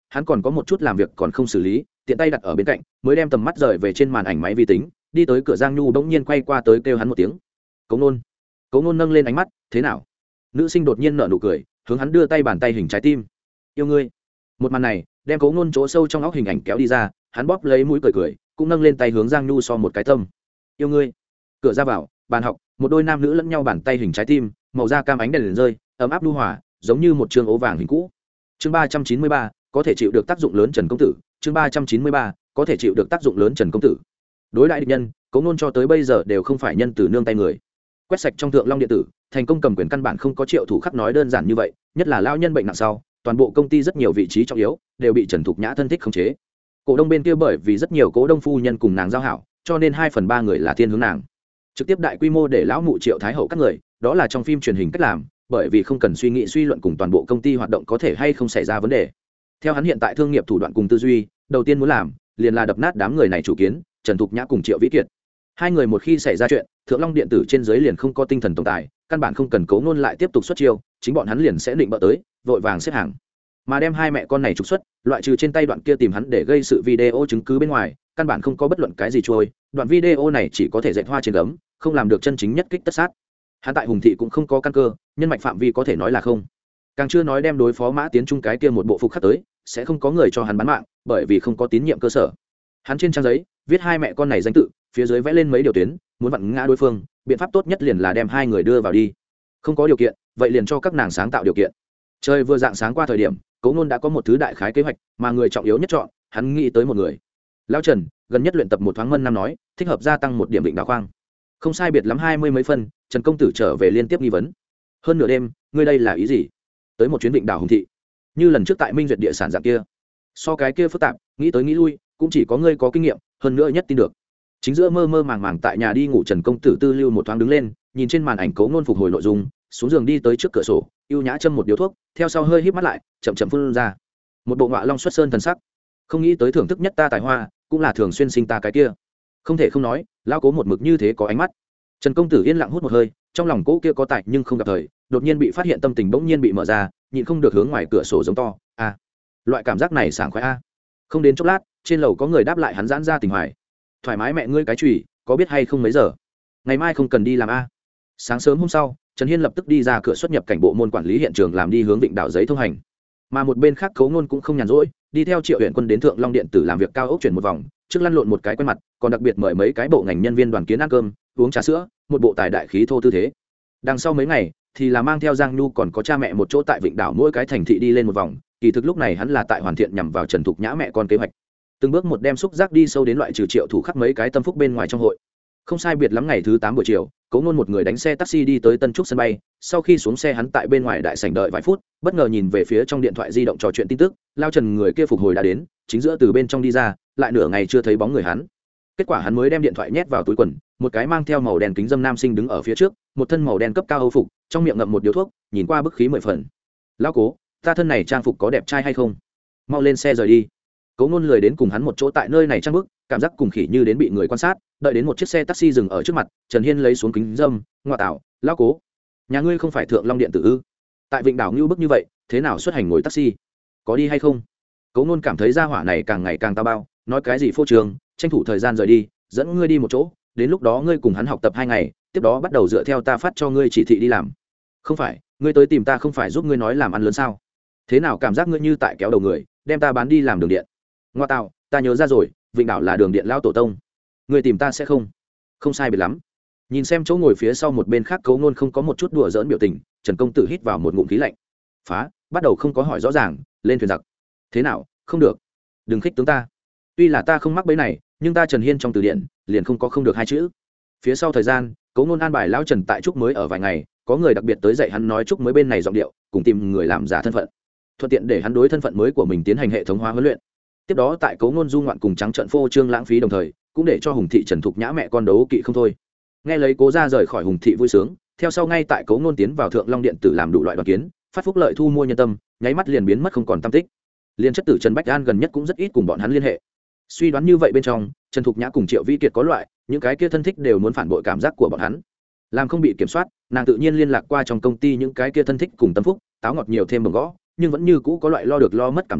hắn còn có một chút làm việc còn không xử lý, tiện tay đặt ở bên cạnh, mới đem tầm mắt rời về trên màn ảnh máy vi tính, đi tới cửa Giang Nhu bỗng nhiên quay qua tới kêu hắn một tiếng. Cố Nôn. Cố Nôn nâng lên ánh mắt, thế nào? Nữ sinh đột nhiên nở nụ cười, hướng hắn đưa tay bàn tay hình trái tim. Yêu ngươi. Một màn này, đem Cố Nôn chỗ sâu trong óc hình ảnh kéo đi ra, hắn bóp lấy mũi cười cười, cũng nâng lên tay hướng Giang Nhu so một cái tâm. Yêu ngươi. Cửa ra vào, bàn học, một đôi nam nữ lẫn nhau bàn tay hình trái tim, màu da cam ánh đèn liền rơi, ấm áp nhu hòa, giống như một trường ố vàng hình cũ. Chương ba trăm chín mươi ba, có thể chịu được tác dụng lớn Trần công tử. Chương ba trăm chín mươi ba, có thể chịu được tác dụng lớn Trần công tử. Đối đại địch nhân, Cố Nôn cho tới bây giờ đều không phải nhân từ nương tay người. Quét sạch trong Thượng Long điện tử, thành công cầm quyền căn bản không có Triệu Thủ Khắc nói đơn giản như vậy, nhất là lao nhân bệnh nặng sau, toàn bộ công ty rất nhiều vị trí trọng yếu đều bị Trần Thục Nhã thân thích khống chế. Cổ đông bên kia bởi vì rất nhiều cố đông phu nhân cùng nàng giao hảo, cho nên hai phần ba người là thiên hướng nàng. Trực tiếp đại quy mô để lão mụ Triệu Thái hậu các người, đó là trong phim truyền hình cách làm, bởi vì không cần suy nghĩ suy luận cùng toàn bộ công ty hoạt động có thể hay không xảy ra vấn đề. Theo hắn hiện tại thương nghiệp thủ đoạn cùng tư duy, đầu tiên muốn làm liền là đập nát đám người này chủ kiến, Trần Thục Nhã cùng Triệu Vĩ Kiệt. Hai người một khi xảy ra chuyện, Thượng Long điện tử trên dưới liền không có tinh thần tồn tại, căn bản không cần Cố Nôn lại tiếp tục xuất chiêu, chính bọn hắn liền sẽ định bợ tới, vội vàng xếp hàng. Mà đem hai mẹ con này trục xuất, loại trừ trên tay đoạn kia tìm hắn để gây sự video chứng cứ bên ngoài, căn bản không có bất luận cái gì trôi, đoạn video này chỉ có thể dệt hoa trên gấm, không làm được chân chính nhất kích tất sát. Hắn tại Hùng thị cũng không có căn cơ, nhân mạch phạm vi có thể nói là không. Càng chưa nói đem đối phó Mã Tiến Trung cái kia một bộ phục khắc tới, sẽ không có người cho hắn bán mạng, bởi vì không có tín nhiệm cơ sở. Hắn trên trang giấy viết hai mẹ con này danh tự, phía dưới vẽ lên mấy điều tuyến, muốn vặn ngã đối phương, biện pháp tốt nhất liền là đem hai người đưa vào đi. Không có điều kiện, vậy liền cho các nàng sáng tạo điều kiện. Trời vừa dạng sáng qua thời điểm, Cố Nôn đã có một thứ đại khái kế hoạch, mà người trọng yếu nhất chọn, hắn nghĩ tới một người. Lão Trần, gần nhất luyện tập một thoáng mân năm nói, thích hợp gia tăng một điểm định đào khoang. Không sai biệt lắm hai mươi mấy phân, Trần công tử trở về liên tiếp nghi vấn. Hơn nửa đêm, ngươi đây là ý gì? Tới một chuyến Vịnh Đảo Hùng thị, như lần trước tại Minh Duyệt địa sản dạng kia. So cái kia phức tạp, nghĩ tới nghĩ lui, cũng chỉ có ngươi có kinh nghiệm, hơn nữa nhất tin được. Chính giữa mơ mơ màng màng tại nhà đi ngủ Trần công tử tư lưu một thoáng đứng lên, nhìn trên màn ảnh Cố Nôn phục hồi nội dung, xuống giường đi tới trước cửa sổ, ưu nhã châm một điếu thuốc, theo sau hơi híp mắt lại, chậm chậm phun ra một bộ ngọa long xuất sơn thần sắc. Không nghĩ tới thưởng thức nhất ta tài hoa, cũng là thường xuyên sinh ta cái kia. Không thể không nói, lão Cố một mực như thế có ánh mắt. Trần công tử yên lặng hút một hơi, trong lòng Cố kia có tài nhưng không gặp thời, đột nhiên bị phát hiện tâm tình bỗng nhiên bị mở ra, nhịn không được hướng ngoài cửa sổ giống to, a, à, loại cảm giác này sảng khoái a. À. Không đến chốc lát, trên lầu có người đáp lại hắn giãn ra tình hoài. Thoải mái mẹ ngươi cái chùy, có biết hay không mấy giờ? Ngày mai không cần đi làm a. À. Sáng sớm hôm sau, Trần Hiên lập tức đi ra cửa xuất nhập cảnh bộ môn quản lý hiện trường làm đi hướng Vịnh Đảo giấy thông hành. Mà một bên khác Cố Nôn cũng không nhàn rỗi, đi theo Triệu Uyển Quân đến Thượng Long điện tử làm việc cao ốc chuyển một vòng, trước lăn lộn một cái quen mặt, còn đặc biệt mời mấy cái bộ ngành nhân viên đoàn kiến ăn cơm, uống trà sữa, một bộ tài đại khí thô tư thế. Đằng sau mấy ngày thì là mang theo Giang Nhu còn có cha mẹ một chỗ tại Vịnh Đảo mỗi cái thành thị đi lên một vòng, kỳ thực lúc này hắn là tại hoàn thiện nhằm vào Trần Thục Nhã mẹ con kế hoạch. Từng bước một đem xúc giác đi sâu đến loại trừ Triệu Thủ Khắc mấy cái tâm phúc bên ngoài trong hội. Không sai biệt lắm ngày thứ tám buổi chiều, Cố Nôn một người đánh xe taxi đi tới Tân Trúc sân bay, sau khi xuống xe hắn tại bên ngoài đại sảnh đợi vài phút, bất ngờ nhìn về phía trong điện thoại di động trò chuyện tin tức, Lao Trần người kia phục hồi đã đến, chính giữa từ bên trong đi ra, lại nửa ngày chưa thấy bóng người hắn. Kết quả hắn mới đem điện thoại nhét vào túi quần, một cái mang theo màu đen kính dâm nam sinh đứng ở phía trước, một thân màu đen cấp cao Âu phục, trong miệng ngậm một điếu thuốc, nhìn qua bức khí mười phần. Lão Cố, ta thân này trang phục có đẹp trai hay không? Mau lên xe rời đi. Cố Nôn lười đến cùng hắn một chỗ tại nơi này trang bức, cảm giác cùng khỉ như đến bị người quan sát, đợi đến một chiếc xe taxi dừng ở trước mặt, Trần Hiên lấy xuống kính dâm, ngoa tạo, lão Cố, nhà ngươi không phải Thượng Long điện tử ư? Tại Vịnh Đảo ngưu bức như vậy, thế nào xuất hành ngồi taxi? Có đi hay không? Cố Nôn cảm thấy gia hỏa này càng ngày càng tao bao, nói cái gì phô trương, tranh thủ thời gian rời đi, dẫn ngươi đi một chỗ, đến lúc đó ngươi cùng hắn học tập hai ngày, tiếp đó bắt đầu dựa theo ta phát cho ngươi chỉ thị đi làm. Không phải, ngươi tới tìm ta không phải giúp ngươi nói làm ăn lớn sao? Thế nào cảm giác ngươi như tại kéo đầu người, đem ta bán đi làm đường điện? Ngoa tạo, ta nhớ ra rồi, Vịnh Đảo là đường điện lao tổ tông. Ngươi tìm ta sẽ không? Không sai biệt lắm. Nhìn xem chỗ ngồi phía sau một bên khác Cố Nôn không có một chút đùa giỡn biểu tình, Trần công tử hít vào một ngụm khí lạnh. Phá, bắt đầu không có hỏi rõ ràng, lên thuyền giặc. Thế nào, không được. Đừng khích tướng ta. Tuy là ta không mắc bẫy này, nhưng ta Trần Hiên trong từ điển liền không có không được hai chữ. Phía sau thời gian, Cố Nôn an bài lão Trần tại Trúc mới ở vài ngày, có người đặc biệt tới dạy hắn nói Trúc mới bên này giọng điệu, cùng tìm người làm giả thân phận, thuận tiện để hắn đối thân phận mới của mình tiến hành hệ thống hóa huấn luyện. Tiếp đó tại Cố Nôn du ngoạn cùng trắng trận phô trương lãng phí đồng thời, cũng để cho Hùng thị Trần Thục Nhã mẹ con đấu kỵ không thôi. Nghe lấy Cố gia rời khỏi Hùng thị vui sướng, theo sau ngay tại Cố Nôn tiến vào Thượng Long điện tử làm đủ loại đoàn kiến, phát phúc lợi thu mua nhân tâm, nháy mắt liền biến mất không còn tăm tích. Liên chất tử Trần Bách An gần nhất cũng rất ít cùng bọn hắn liên hệ. Suy đoán như vậy bên trong, Trần Thục Nhã cùng Triệu Vĩ Kiệt có loại, những cái kia thân thích đều muốn phản bội cảm giác của bọn hắn. Làm không bị kiểm soát, nàng tự nhiên liên lạc qua trong công ty những cái kia thân thích cùng tâm phúc, táo ngọt nhiều thêm bồng gõ, nhưng vẫn như cũ có loại lo được lo mất cảm giác,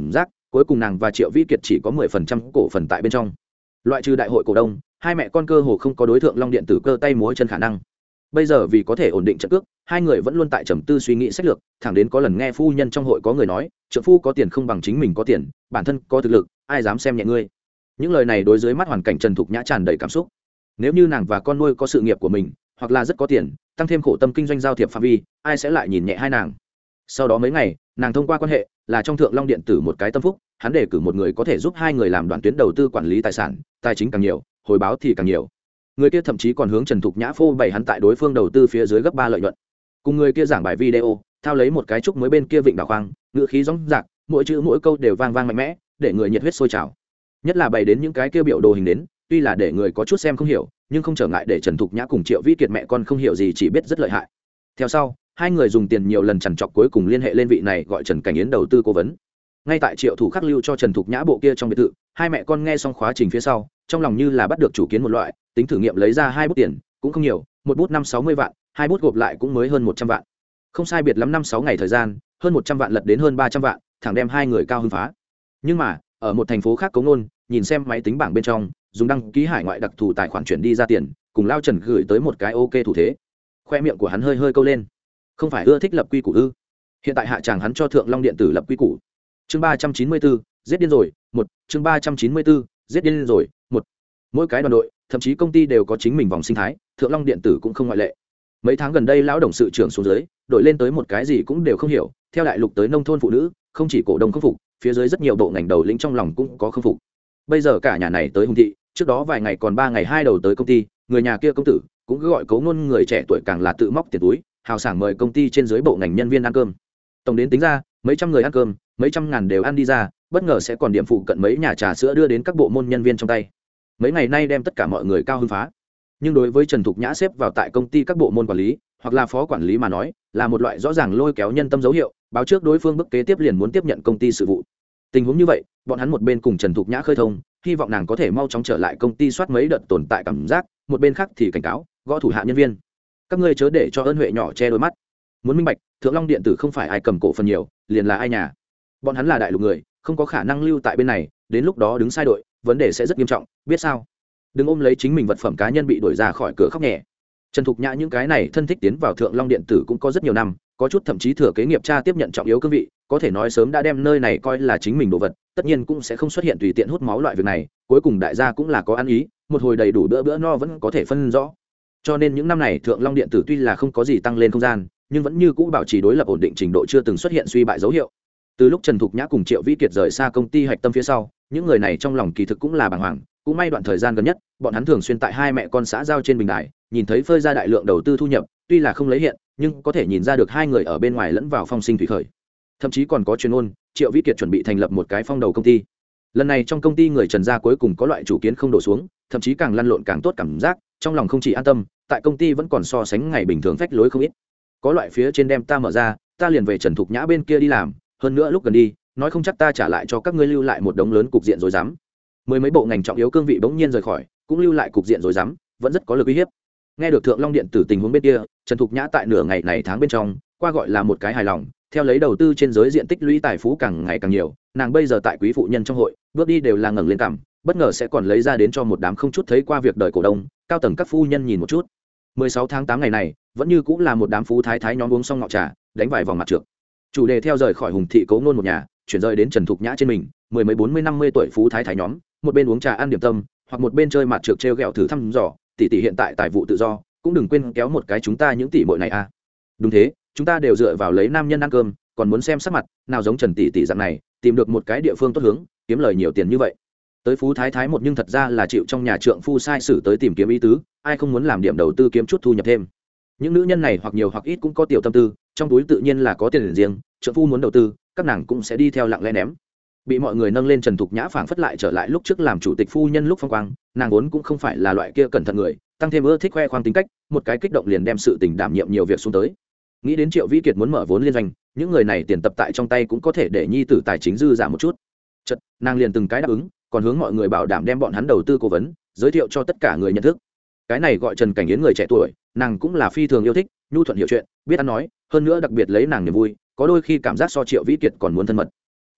cuối cùng nàng và Triệu Vĩ Kiệt chỉ có mười phần trăm cổ phần tại bên trong. Loại trừ đại hội cổ đông, hai mẹ con cơ hồ không có đối tượng Long Điện Tử cơ tay múa chân khả năng. Bây giờ vì có thể ổn định trận cước, hai người vẫn luôn tại trầm tư suy nghĩ sách lược, thẳng đến có lần nghe phu nhân trong hội có người nói, trượng phu có tiền không bằng chính mình có tiền, bản thân có thực lực, ai dám xem nhẹ ngươi. Những lời này đối dưới mắt hoàn cảnh Trần Thục Nhã tràn đầy cảm xúc. Nếu như nàng và con nuôi có sự nghiệp của mình, hoặc là rất có tiền, tăng thêm khổ tâm kinh doanh giao thiệp phạm vi, ai sẽ lại nhìn nhẹ hai nàng. Sau đó mấy ngày, nàng thông qua quan hệ, là trong Thượng Long Điện Tử một cái tâm phúc, hắn đề cử một người có thể giúp hai người làm đoàn tuyến đầu tư quản lý tài sản, tài chính càng nhiều, hồi báo thì càng nhiều. Người kia thậm chí còn hướng Trần Thục Nhã phô bày hắn tại đối phương đầu tư phía dưới gấp ba lợi nhuận. Cùng người kia giảng bài video, thao lấy một cái trúc mới bên kia vịnh đảo khoang, ngựa khí rõng rạc, mỗi chữ mỗi câu đều vang vang mạnh mẽ, để người nhiệt huyết sôi trào. Nhất là bày đến những cái kia biểu đồ hình đến, tuy là để người có chút xem không hiểu, nhưng không trở ngại để Trần Thục Nhã cùng Triệu Vĩ Kiệt mẹ con không hiểu gì chỉ biết rất lợi hại. Theo sau, hai người dùng tiền nhiều lần chằn chọc cuối cùng liên hệ lên vị này gọi Trần Cảnh Yến đầu tư cố vấn. Ngay tại Triệu Thủ khắc lưu cho Trần Thục Nhã bộ kia trong biệt thự, hai mẹ con nghe xong khóa trình phía sau, trong lòng như là bắt được chủ kiến một loại, tính thử nghiệm lấy ra hai bút tiền, cũng không nhiều, một bút năm sáu mươi vạn, hai bút gộp lại cũng mới hơn một trăm vạn. Không sai biệt lắm năm sáu ngày thời gian, hơn một trăm vạn lật đến hơn ba trăm vạn, thẳng đem hai người cao hưng phá. Nhưng mà, ở một thành phố khác Cống Nôn, nhìn xem máy tính bảng bên trong, dùng đăng ký hải ngoại đặc thù tài khoản chuyển đi ra tiền, cùng Lao Trần gửi tới một cái ok thủ thế. Khoe miệng của hắn hơi hơi câu lên. Không phải ưa thích lập quy củ ư? Hiện tại hạ chàng hắn cho Thượng Long Điện Tử lập quy củ. Chương ba trăm chín mươi bốn, giết điên rồi, một, chương ba trăm chín mươi bốn, giết điên rồi, một. Mỗi cái đoàn đội, thậm chí công ty đều có chính mình vòng sinh thái, Thượng Long Điện Tử cũng không ngoại lệ. Mấy tháng gần đây lão đồng sự trưởng xuống dưới, đội lên tới một cái gì cũng đều không hiểu, theo đại lục tới nông thôn phụ nữ, không chỉ cổ đông không phục, phía dưới rất nhiều bộ ngành đầu lĩnh trong lòng cũng có không phục. Bây giờ cả nhà này tới Hùng thị, trước đó vài ngày còn ba ngày hai đầu tới công ty, người nhà kia công tử cũng cứ gọi Cấu Ngôn người trẻ tuổi càng là tự móc tiền túi, hào sảng mời công ty trên dưới bộ ngành nhân viên ăn cơm. Tổng đến tính ra, mấy trăm người ăn cơm, mấy trăm ngàn đều ăn đi ra, bất ngờ sẽ còn điểm phụ cận mấy nhà trà sữa đưa đến các bộ môn nhân viên trong tay. Mấy ngày nay đem tất cả mọi người cao hứng phá. Nhưng đối với Trần Thục Nhã xếp vào tại công ty các bộ môn quản lý, hoặc là phó quản lý mà nói, là một loại rõ ràng lôi kéo nhân tâm dấu hiệu, báo trước đối phương bước kế tiếp liền muốn tiếp nhận công ty sự vụ. Tình huống như vậy, bọn hắn một bên cùng Trần Thục Nhã khơi thông, hy vọng nàng có thể mau chóng trở lại công ty soát mấy đợt tồn tại cảm giác, một bên khác thì cảnh cáo, gõ thủ hạ nhân viên. Các ngươi chớ để cho ơn huệ nhỏ che đôi mắt. Muốn minh bạch, Thượng Long Điện Tử không phải ai cầm cổ phần nhiều, liền là ai nhà. Bọn hắn là đại lục người, không có khả năng lưu tại bên này, đến lúc đó đứng sai đội, vấn đề sẽ rất nghiêm trọng, biết sao? Đừng ôm lấy chính mình vật phẩm cá nhân bị đuổi ra khỏi cửa khóc nhẹ. Trần Thục Nhã những cái này thân thích tiến vào Thượng Long Điện Tử cũng có rất nhiều năm, có chút thậm chí thừa kế nghiệp cha tiếp nhận trọng yếu cương vị, có thể nói sớm đã đem nơi này coi là chính mình đồ vật, tất nhiên cũng sẽ không xuất hiện tùy tiện hút máu loại việc này, cuối cùng đại gia cũng là có ăn ý, một hồi đầy đủ bữa bữa no vẫn có thể phân rõ. Cho nên những năm này Thượng Long Điện Tử tuy là không có gì tăng lên không gian, nhưng vẫn như cũ bảo trì đối lập ổn định trình độ, chưa từng xuất hiện suy bại dấu hiệu. Từ lúc Trần Thục Nhã cùng Triệu Vĩ Kiệt rời xa công ty hạch tâm phía sau, những người này trong lòng kỳ thực cũng là bàng hoàng, cũng may đoạn thời gian gần nhất, bọn hắn thường xuyên tại hai mẹ con xã giao trên bình đài, nhìn thấy phơi ra đại lượng đầu tư thu nhập, tuy là không lấy hiện, nhưng có thể nhìn ra được hai người ở bên ngoài lẫn vào phong sinh thủy khởi. Thậm chí còn có truyền ngôn, Triệu Vĩ Kiệt chuẩn bị thành lập một cái phong đầu công ty. Lần này trong công ty người Trần gia cuối cùng có loại chủ kiến không đổ xuống, thậm chí càng lăn lộn càng tốt cảm giác, trong lòng không chỉ an tâm, tại công ty vẫn còn so sánh ngày bình thường phách lối không ít. Có loại phía trên đem ta mở ra, ta liền về Trần Thục Nhã bên kia đi làm, hơn nữa lúc gần đi, nói không chắc ta trả lại cho các ngươi lưu lại một đống lớn cục diện rối rắm. Mười mấy bộ ngành trọng yếu cương vị bỗng nhiên rời khỏi, cũng lưu lại cục diện rối rắm, vẫn rất có lực uy hiếp. Nghe được Thượng Long Điện Tử tình huống bên kia, Trần Thục Nhã tại nửa ngày này tháng bên trong, qua gọi là một cái hài lòng, theo lấy đầu tư trên giới diện tích lũy tài phú càng ngày càng nhiều, nàng bây giờ tại quý phụ nhân trong hội, bước đi đều là ngẩng lên cằm, bất ngờ sẽ còn lấy ra đến cho một đám không chút thấy qua việc đời cổ đông, cao tầng các phu nhân nhìn một chút. mười sáu tháng tám ngày này, vẫn như cũng là một đám phú thái thái nhóm uống xong ngọ trà, đánh vài vòng mặt trược. Chủ đề theo rời khỏi Hùng thị Cấu Nôn một nhà, chuyển rời đến Trần Thục Nhã trên mình, mười mấy bốn mươi năm mươi tuổi phú thái thái nhóm, một bên uống trà ăn điểm tâm, hoặc một bên chơi mặt trược trêu ghẹo thử thăm dò, tỷ tỷ hiện tại tài vụ tự do, cũng đừng quên kéo một cái chúng ta những tỷ muội này à. Đúng thế, chúng ta đều dựa vào lấy nam nhân ăn cơm, còn muốn xem sắc mặt, nào giống Trần tỷ tỷ dạng này, tìm được một cái địa phương tốt hướng, kiếm lời nhiều tiền như vậy. Tới phú thái thái một nhưng thật ra là chịu trong nhà trượng phu sai sử tới tìm kiếm ý tứ, ai không muốn làm điểm đầu tư kiếm chút thu nhập thêm. Những nữ nhân này hoặc nhiều hoặc ít cũng có tiểu tâm tư, trong túi tự nhiên là có tiền riêng, trượng phu muốn đầu tư, các nàng cũng sẽ đi theo lặng lẽ ném. Bị mọi người nâng lên Trần Thục Nhã phảng phất lại trở lại lúc trước làm chủ tịch phu nhân lúc phong quang, nàng vốn cũng không phải là loại kia cẩn thận người, tăng thêm ưa thích khoe khoang tính cách, một cái kích động liền đem sự tình đảm nhiệm nhiều việc xuống tới. Nghĩ đến Triệu Vĩ Kiệt muốn mở vốn liên doanh, những người này tiền tập tại trong tay cũng có thể để nhi tử tài chính dư giả một chút. Chợt, nàng liền từng cái đáp ứng, còn hướng mọi người bảo đảm đem bọn hắn đầu tư cố vấn, giới thiệu cho tất cả người nhận thức. Cái này gọi Trần Cảnh Yến người trẻ tuổi, nàng cũng là phi thường yêu thích, nhu thuận hiểu chuyện, biết ăn nói, hơn nữa đặc biệt lấy nàng niềm vui, có đôi khi cảm giác so Triệu Vĩ Kiệt còn muốn thân mật.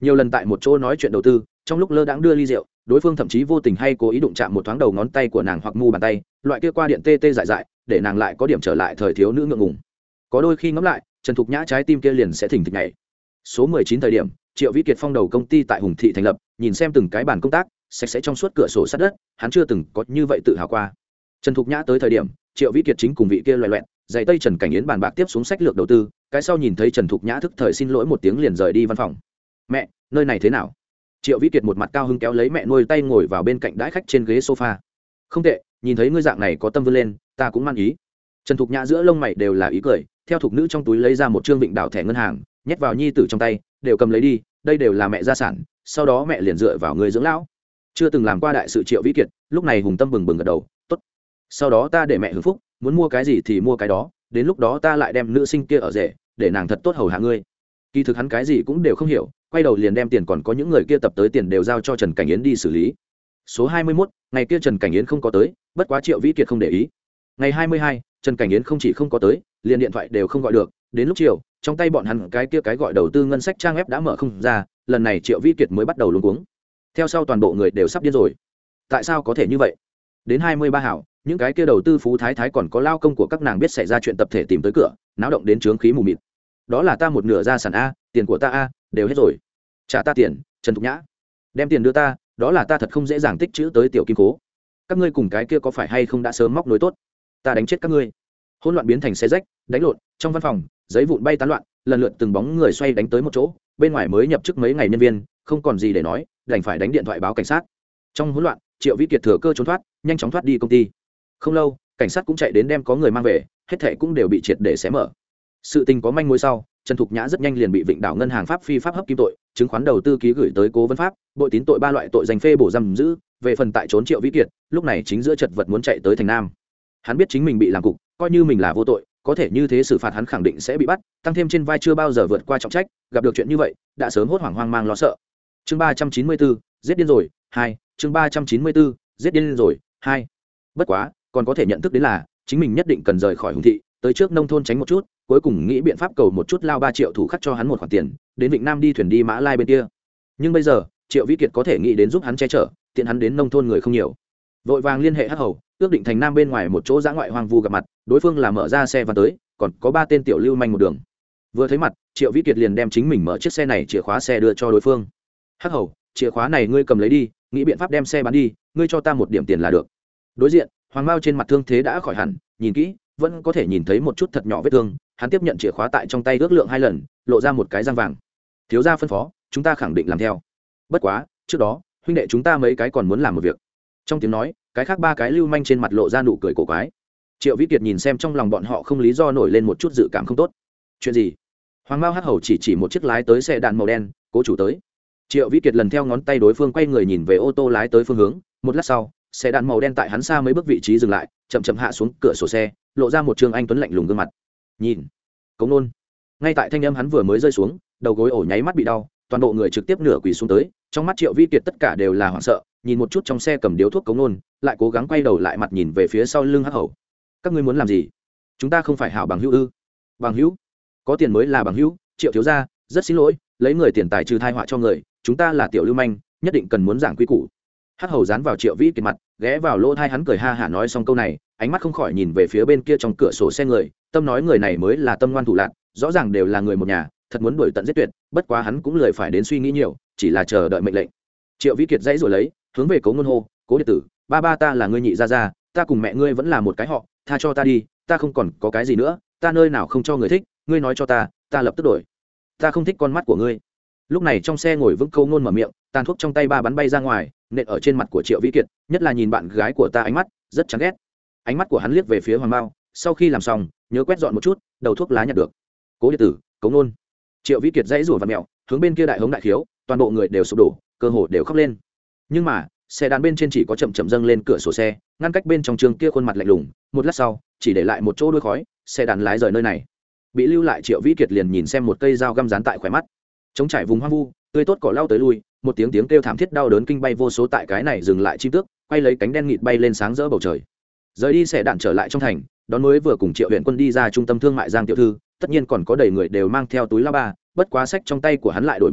nhiều lần tại một chỗ nói chuyện đầu tư, trong lúc lơ đãng đưa ly rượu, đối phương thậm chí vô tình hay cố ý đụng chạm một thoáng đầu ngón tay của nàng hoặc mu bàn tay, loại kia qua điện tê tê dại dại, để nàng lại có điểm trở lại thời thiếu nữ ngượng ngùng. Có đôi khi ngẫm lại, Trần Thục Nhã trái tim kia liền sẽ thình thịch nhảy. Số mười chín thời điểm, Triệu Vĩ Kiệt phong đầu công ty tại Hùng Thị thành lập, nhìn xem từng cái bàn công tác sạch sẽ trong suốt cửa sổ sát đất, hắn chưa từng có như vậy tự hào qua. Trần Thục Nhã tới thời điểm, Triệu Vĩ Kiệt chính cùng vị kia loè loẹt, dạy tây Trần Cảnh Yến bàn bạc tiếp xuống sách lược đầu tư, cái sau nhìn thấy Trần Thục Nhã thức thời xin lỗi một tiếng liền rời đi văn phòng. "Mẹ, nơi này thế nào?" Triệu Vĩ Kiệt một mặt cao hứng kéo lấy mẹ nuôi tay ngồi vào bên cạnh đãi khách trên ghế sofa. "Không tệ, nhìn thấy ngươi dạng này có tâm vươn lên, ta cũng mang ý." Trần Thục Nhã giữa lông mày đều là ý cười, theo thục nữ trong túi lấy ra một trương vịnh đảo thẻ ngân hàng, nhét vào nhi tử trong tay, "Đều cầm lấy đi, đây đều là mẹ gia sản, sau đó mẹ liền dựa vào người dưỡng lão." Chưa từng làm qua đại sự Triệu Vĩ Kiệt, lúc này hùng tâm bừng bừng gật đầu, "Tốt. Sau đó ta để mẹ hưởng phúc, muốn mua cái gì thì mua cái đó, đến lúc đó ta lại đem nữ sinh kia ở rể, để nàng thật tốt hầu hạ ngươi." Kỳ thực hắn cái gì cũng đều không hiểu, quay đầu liền đem tiền còn có những người kia tập tới tiền đều giao cho Trần Cảnh Yến đi xử lý. Số hai mươi mốt, ngày kia Trần Cảnh Yến không có tới, bất quá Triệu Vĩ Kiệt không để ý. Ngày hai mươi hai, Trần Cảnh Yến không chỉ không có tới, liền điện thoại đều không gọi được, đến lúc chiều, trong tay bọn hắn cái kia cái gọi đầu tư ngân sách trang web đã mở không ra, lần này Triệu Vĩ Kiệt mới bắt đầu luống cuống. Theo sau toàn bộ người đều sắp điên rồi. Tại sao có thể như vậy? Đến hai mươi ba hảo, những cái kia đầu tư phú thái thái còn có lao công của các nàng biết xảy ra chuyện tập thể tìm tới cửa, náo động đến trướng khí mù mịt. "Đó là ta một nửa gia sản a, tiền của ta a, đều hết rồi. Trả ta tiền." Trần Thục Nhã, "Đem tiền đưa ta, đó là ta thật không dễ dàng tích chữ tới tiểu kim cố. Các ngươi cùng cái kia có phải hay không đã sớm móc nối tốt? Ta đánh chết các ngươi." Hỗn loạn biến thành xe rách, đánh lộn, trong văn phòng, giấy vụn bay tán loạn, lần lượt từng bóng người xoay đánh tới một chỗ, bên ngoài mới nhập chức mấy ngày nhân viên, không còn gì để nói, đành phải đánh điện thoại báo cảnh sát. Trong hỗn loạn, Triệu Vĩ Kiệt thừa cơ trốn thoát, nhanh chóng thoát đi công ty. Không lâu, cảnh sát cũng chạy đến đem có người mang về, hết thảy cũng đều bị triệt để xé mở. Sự tình có manh mối sau, Trần Thục Nhã rất nhanh liền bị Vịnh Đảo ngân hàng pháp phi pháp hấp kim tội, chứng khoán đầu tư ký gửi tới Cố Vấn Pháp, bội tín tội ba loại tội danh phê bổ giam giữ, về phần tại trốn Triệu Vĩ Kiệt, lúc này chính giữa chật vật muốn chạy tới thành Nam. Hắn biết chính mình bị làm cục, coi như mình là vô tội, có thể như thế xử phạt hắn khẳng định sẽ bị bắt, tăng thêm trên vai chưa bao giờ vượt qua trọng trách, gặp được chuyện như vậy, đã sớm hốt hoảng hoang mang lo sợ. Chương ba trăm chín mươi bốn, giết điên rồi, hai, chương ba trăm chín mươi bốn, giết điên rồi, hai. Bất quá, còn có thể nhận thức đến là, chính mình nhất định cần rời khỏi Hùng Thị, tới trước nông thôn tránh một chút, cuối cùng nghĩ biện pháp cầu một chút lao ba triệu thủ khắc cho hắn một khoản tiền, đến Vịnh Nam đi thuyền đi Mã Lai bên kia. Nhưng bây giờ, Triệu Vĩ Kiệt có thể nghĩ đến giúp hắn che chở, tiện hắn đến nông thôn người không nhiều. Vội vàng liên hệ Hắc Hầu, ước định thành Nam bên ngoài một chỗ dã ngoại hoang vu gặp mặt, đối phương là mở ra xe và tới, còn có ba tên tiểu lưu manh một đường. Vừa thấy mặt, Triệu Vĩ Kiệt liền đem chính mình mở chiếc xe này chìa khóa xe đưa cho đối phương. "Hắc Hầu, chìa khóa này ngươi cầm lấy đi, nghĩ biện pháp đem xe bán đi, ngươi cho ta một điểm tiền là được." Đối diện, Hoàng Mao trên mặt thương thế đã khỏi hẳn, nhìn kỹ, vẫn có thể nhìn thấy một chút thật nhỏ vết thương, hắn tiếp nhận chìa khóa tại trong tay ước lượng hai lần, lộ ra một cái răng vàng. "Thiếu gia phân phó, chúng ta khẳng định làm theo. Bất quá, trước đó, huynh đệ chúng ta mấy cái còn muốn làm một việc." Trong tiếng nói, cái khác ba cái lưu manh trên mặt lộ ra nụ cười cổ quái. Triệu Vĩ Kiệt nhìn xem trong lòng bọn họ không lý do nổi lên một chút dự cảm không tốt. "Chuyện gì?" Hoàng Mao Hắc Hầu chỉ chỉ một chiếc lái tới xe đạn màu đen, "Cố chủ tới." Triệu Vĩ Kiệt lần theo ngón tay đối phương quay người nhìn về ô tô lái tới phương hướng, một lát sau, xe đạn màu đen tại hắn xa mấy bước vị trí dừng lại, chậm chậm hạ xuống cửa sổ xe, lộ ra một trương anh tuấn lạnh lùng gương mặt. "Nhìn." Cống nôn. Ngay tại thanh âm hắn vừa mới rơi xuống, đầu gối ổ nháy mắt bị đau, toàn bộ người trực tiếp nửa quỳ xuống tới, trong mắt Triệu Vĩ Kiệt tất cả đều là hoảng sợ, nhìn một chút trong xe cầm điếu thuốc Cống nôn, lại cố gắng quay đầu lại mặt nhìn về phía sau lưng Hắc Hầu. "Các ngươi muốn làm gì? Chúng ta không phải hảo bằng hữu ư?" "Bằng hữu? Có tiền mới là bằng hữu." "Triệu thiếu gia, rất xin lỗi, lấy người tiền tài trừ tai họa cho người, chúng ta là tiểu lưu manh, nhất định cần muốn giảng quy củ." Hắc Hầu dán vào Triệu Vĩ Kiệt mặt, ghé vào lỗ tai hắn cười ha hả nói xong câu này, ánh mắt không khỏi nhìn về phía bên kia trong cửa sổ xe người, tâm nói người này mới là tâm ngoan thủ lạn, rõ ràng đều là người một nhà, thật muốn đuổi tận giết tuyệt, bất quá hắn cũng lười phải đến suy nghĩ nhiều, chỉ là chờ đợi mệnh lệnh. Triệu Vĩ Kiệt dãy rồi lấy, hướng về Cố Ngôn hô, "Cố điện tử, ba ba ta là ngươi nhị gia gia, ta cùng mẹ ngươi vẫn là một cái họ, tha cho ta đi, ta không còn có cái gì nữa, ta nơi nào không cho người thích, ngươi nói cho ta, ta lập tức đổi. Ta không thích con mắt của ngươi." Lúc này trong xe ngồi vững Cố Ngôn mở miệng, tàn thuốc trong tay ba bắn bay ra ngoài, nện ở trên mặt của Triệu Vĩ Kiệt, nhất là nhìn bạn gái của ta ánh mắt rất chán ghét. Ánh mắt của hắn liếc về phía Hoàng Mao, sau khi làm xong, nhớ quét dọn một chút, đầu thuốc lá nhặt được. "Cố điện tử, Cố Ngôn." Triệu Vĩ Kiệt dãy rủa vặn mèo, hướng bên kia đại hống đại khiếu, toàn bộ người đều sụp đổ, cơ hồ đều khóc lên. Nhưng mà, xe đàn bên trên chỉ có chậm chậm dâng lên cửa sổ xe, ngăn cách bên trong trường kia khuôn mặt lạnh lùng, một lát sau, chỉ để lại một chỗ đuôi khói, xe đàn lái rời nơi này. Bị lưu lại Triệu Vĩ Kiệt liền nhìn xem một cây dao găm dán tại khóe mắt. Trống trải vùng hoang vu, tươi tốt cỏ lau tới lui, một tiếng tiếng kêu thảm thiết đau đớn kinh bay vô số tại cái này dừng lại chim tước, quay lấy cánh đen nghịt bay lên sáng rỡ bầu trời. Rời đi xe đạn trở lại trong thành, đón mới vừa cùng Triệu Huyền Quân đi ra trung tâm thương mại Giang tiểu thư, tất nhiên còn có đầy người đều mang theo túi la ba, bất quá sách trong tay của hắn lại đổi một bản,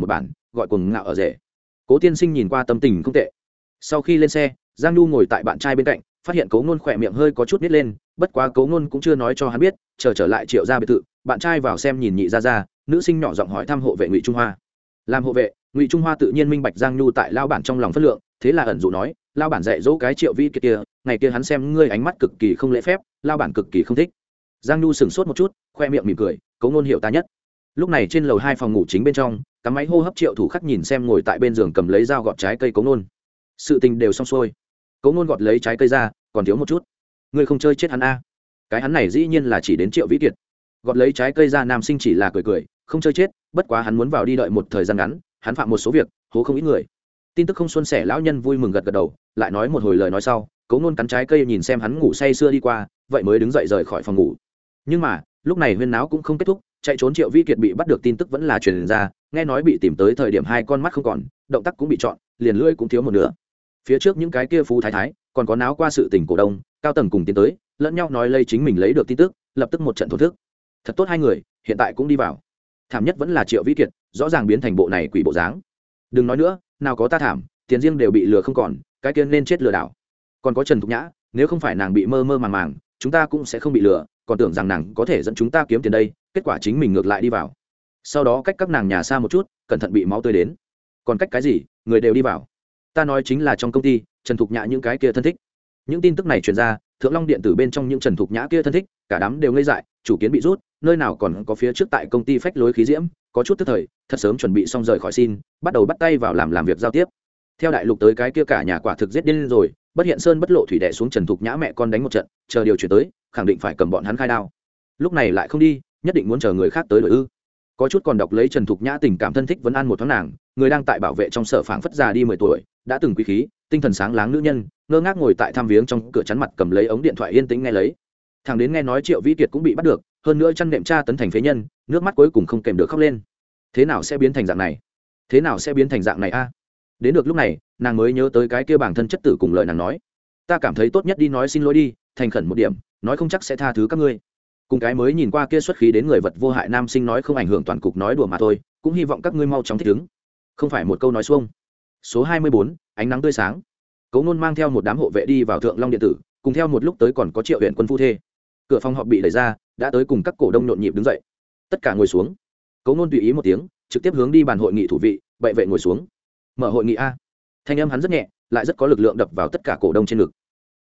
gọi cuồng ngạo ở rể. Cố tiên sinh nhìn qua tâm tình không tệ. Sau khi lên xe, Giang Nhu ngồi tại bạn trai bên cạnh, phát hiện Cố Nôn khỏe miệng hơi có chút nít lên, bất quá Cố Nôn cũng chưa nói cho hắn biết, chờ trở lại Triệu gia biệt thự, bạn trai vào xem nhìn nhị gia gia, nữ sinh nhỏ giọng hỏi thăm hộ vệ Ngụy Trung Hoa. Làm hộ vệ, Ngụy Trung Hoa tự nhiên minh bạch Giang Nhu tại lao bản trong lòng phất lượng, thế là ẩn dụ nói, lao bản dạy dỗ cái Triệu Vĩ kia kia, ngày kia hắn xem ngươi ánh mắt cực kỳ không lễ phép, lao bản cực kỳ không thích. Giang Nhu sững sốt một chút, khoe miệng mỉm cười, Cố Nôn hiểu ta nhất. Lúc này trên lầu hai phòng ngủ chính bên trong, cắm máy hô hấp Triệu Thủ Khắc nhìn xem ngồi tại bên giường cầm lấy dao gọt trái cây Cố Nôn. Sự tình đều xong xuôi. Cố Nôn gọt lấy trái cây ra, còn thiếu một chút. Ngươi không chơi chết hắn a? Cái hắn này dĩ nhiên là chỉ đến Triệu Vĩ Kiệt. Gọt lấy trái cây ra nam sinh chỉ là cười cười, không chơi chết, bất quá hắn muốn vào đi đợi một thời gian ngắn, hắn phạm một số việc, hố không ít người. Tin tức không xuân sẻ lão nhân vui mừng gật gật đầu, lại nói một hồi lời nói sau, Cố Nôn cắn trái cây nhìn xem hắn ngủ say sưa đi qua, vậy mới đứng dậy rời khỏi phòng ngủ. Nhưng mà, lúc này huyên náo cũng không kết thúc, chạy trốn Triệu Vĩ Kiệt bị bắt được tin tức vẫn là truyền ra, nghe nói bị tìm tới thời điểm hai con mắt không còn, động tác cũng bị chọn, liền lưỡi cũng thiếu một nửa. Phía trước những cái kia phú thái thái, còn có náo qua sự tình cổ đông, cao tầng cùng tiến tới, lẫn nhau nói lây chính mình lấy được tin tức, lập tức một trận thổ thức. Thật tốt hai người, hiện tại cũng đi vào. Thảm nhất vẫn là Triệu Vĩ Kiệt, rõ ràng biến thành bộ này quỷ bộ dáng. Đừng nói nữa, nào có ta thảm, tiền riêng đều bị lừa không còn, cái kia nên chết lừa đảo. Còn có Trần Thục Nhã, nếu không phải nàng bị mơ mơ màng màng, chúng ta cũng sẽ không bị lừa, còn tưởng rằng nàng có thể dẫn chúng ta kiếm tiền đây, kết quả chính mình ngược lại đi vào. Sau đó cách các nàng nhà xa một chút, cẩn thận bị máu tươi đến. Còn cách cái gì, người đều đi vào. Ta nói chính là trong công ty, Trần Thục Nhã những cái kia thân thích. Những tin tức này truyền ra, Thượng Long điện tử bên trong những Trần Thục Nhã kia thân thích, cả đám đều ngây dại, chủ kiến bị rút, nơi nào còn có phía trước tại công ty phách lối khí diễm, có chút tức thời, thật sớm chuẩn bị xong rời khỏi xin, bắt đầu bắt tay vào làm làm việc giao tiếp. Theo đại lục tới cái kia cả nhà quả thực giết điên rồi, bất hiện sơn bất lộ thủy đè xuống Trần Thục Nhã mẹ con đánh một trận, chờ điều chuyển tới, khẳng định phải cầm bọn hắn khai đao. Lúc này lại không đi, nhất định muốn chờ người khác tới đổi ư? Có chút còn đọc lấy Trần Thục Nhã tình cảm thân thích vấn an một thoáng nàng, người đang tại bảo vệ trong sở phảng phất già đi mười tuổi, đã từng quý khí, tinh thần sáng láng nữ nhân, ngơ ngác ngồi tại thăm viếng trong cửa chắn mặt cầm lấy ống điện thoại yên tĩnh nghe lấy. Thằng đến nghe nói Triệu Vĩ Kiệt cũng bị bắt được, hơn nữa chăn đệm tra tấn thành phế nhân, nước mắt cuối cùng không kèm được khóc lên. Thế nào sẽ biến thành dạng này? Thế nào sẽ biến thành dạng này a? Đến được lúc này, nàng mới nhớ tới cái kia bảng thân chất tử cùng lời nàng nói, ta cảm thấy tốt nhất đi nói xin lỗi đi, thành khẩn một điểm, nói không chắc sẽ tha thứ các ngươi. Cùng cái mới nhìn qua kia xuất khí đến người vật vô hại nam sinh nói không ảnh hưởng toàn cục nói đùa mà thôi, cũng hy vọng các ngươi mau chóng thích ứng. Không phải một câu nói xuông. Số hai mươi bốn, ánh nắng tươi sáng. Cố Nôn mang theo một đám hộ vệ đi vào Thượng Long điện tử, cùng theo một lúc tới còn có Triệu Uyển Quân phu thê. Cửa phòng họp bị đẩy ra, đã tới cùng các cổ đông nhộn nhịp đứng dậy. Tất cả ngồi xuống. Cố Nôn tùy ý một tiếng, trực tiếp hướng đi bàn hội nghị thủ vị, bệ vệ ngồi xuống. Mở hội nghị a. Thanh âm hắn rất nhẹ, lại rất có lực lượng đập vào tất cả cổ đông trên ngực.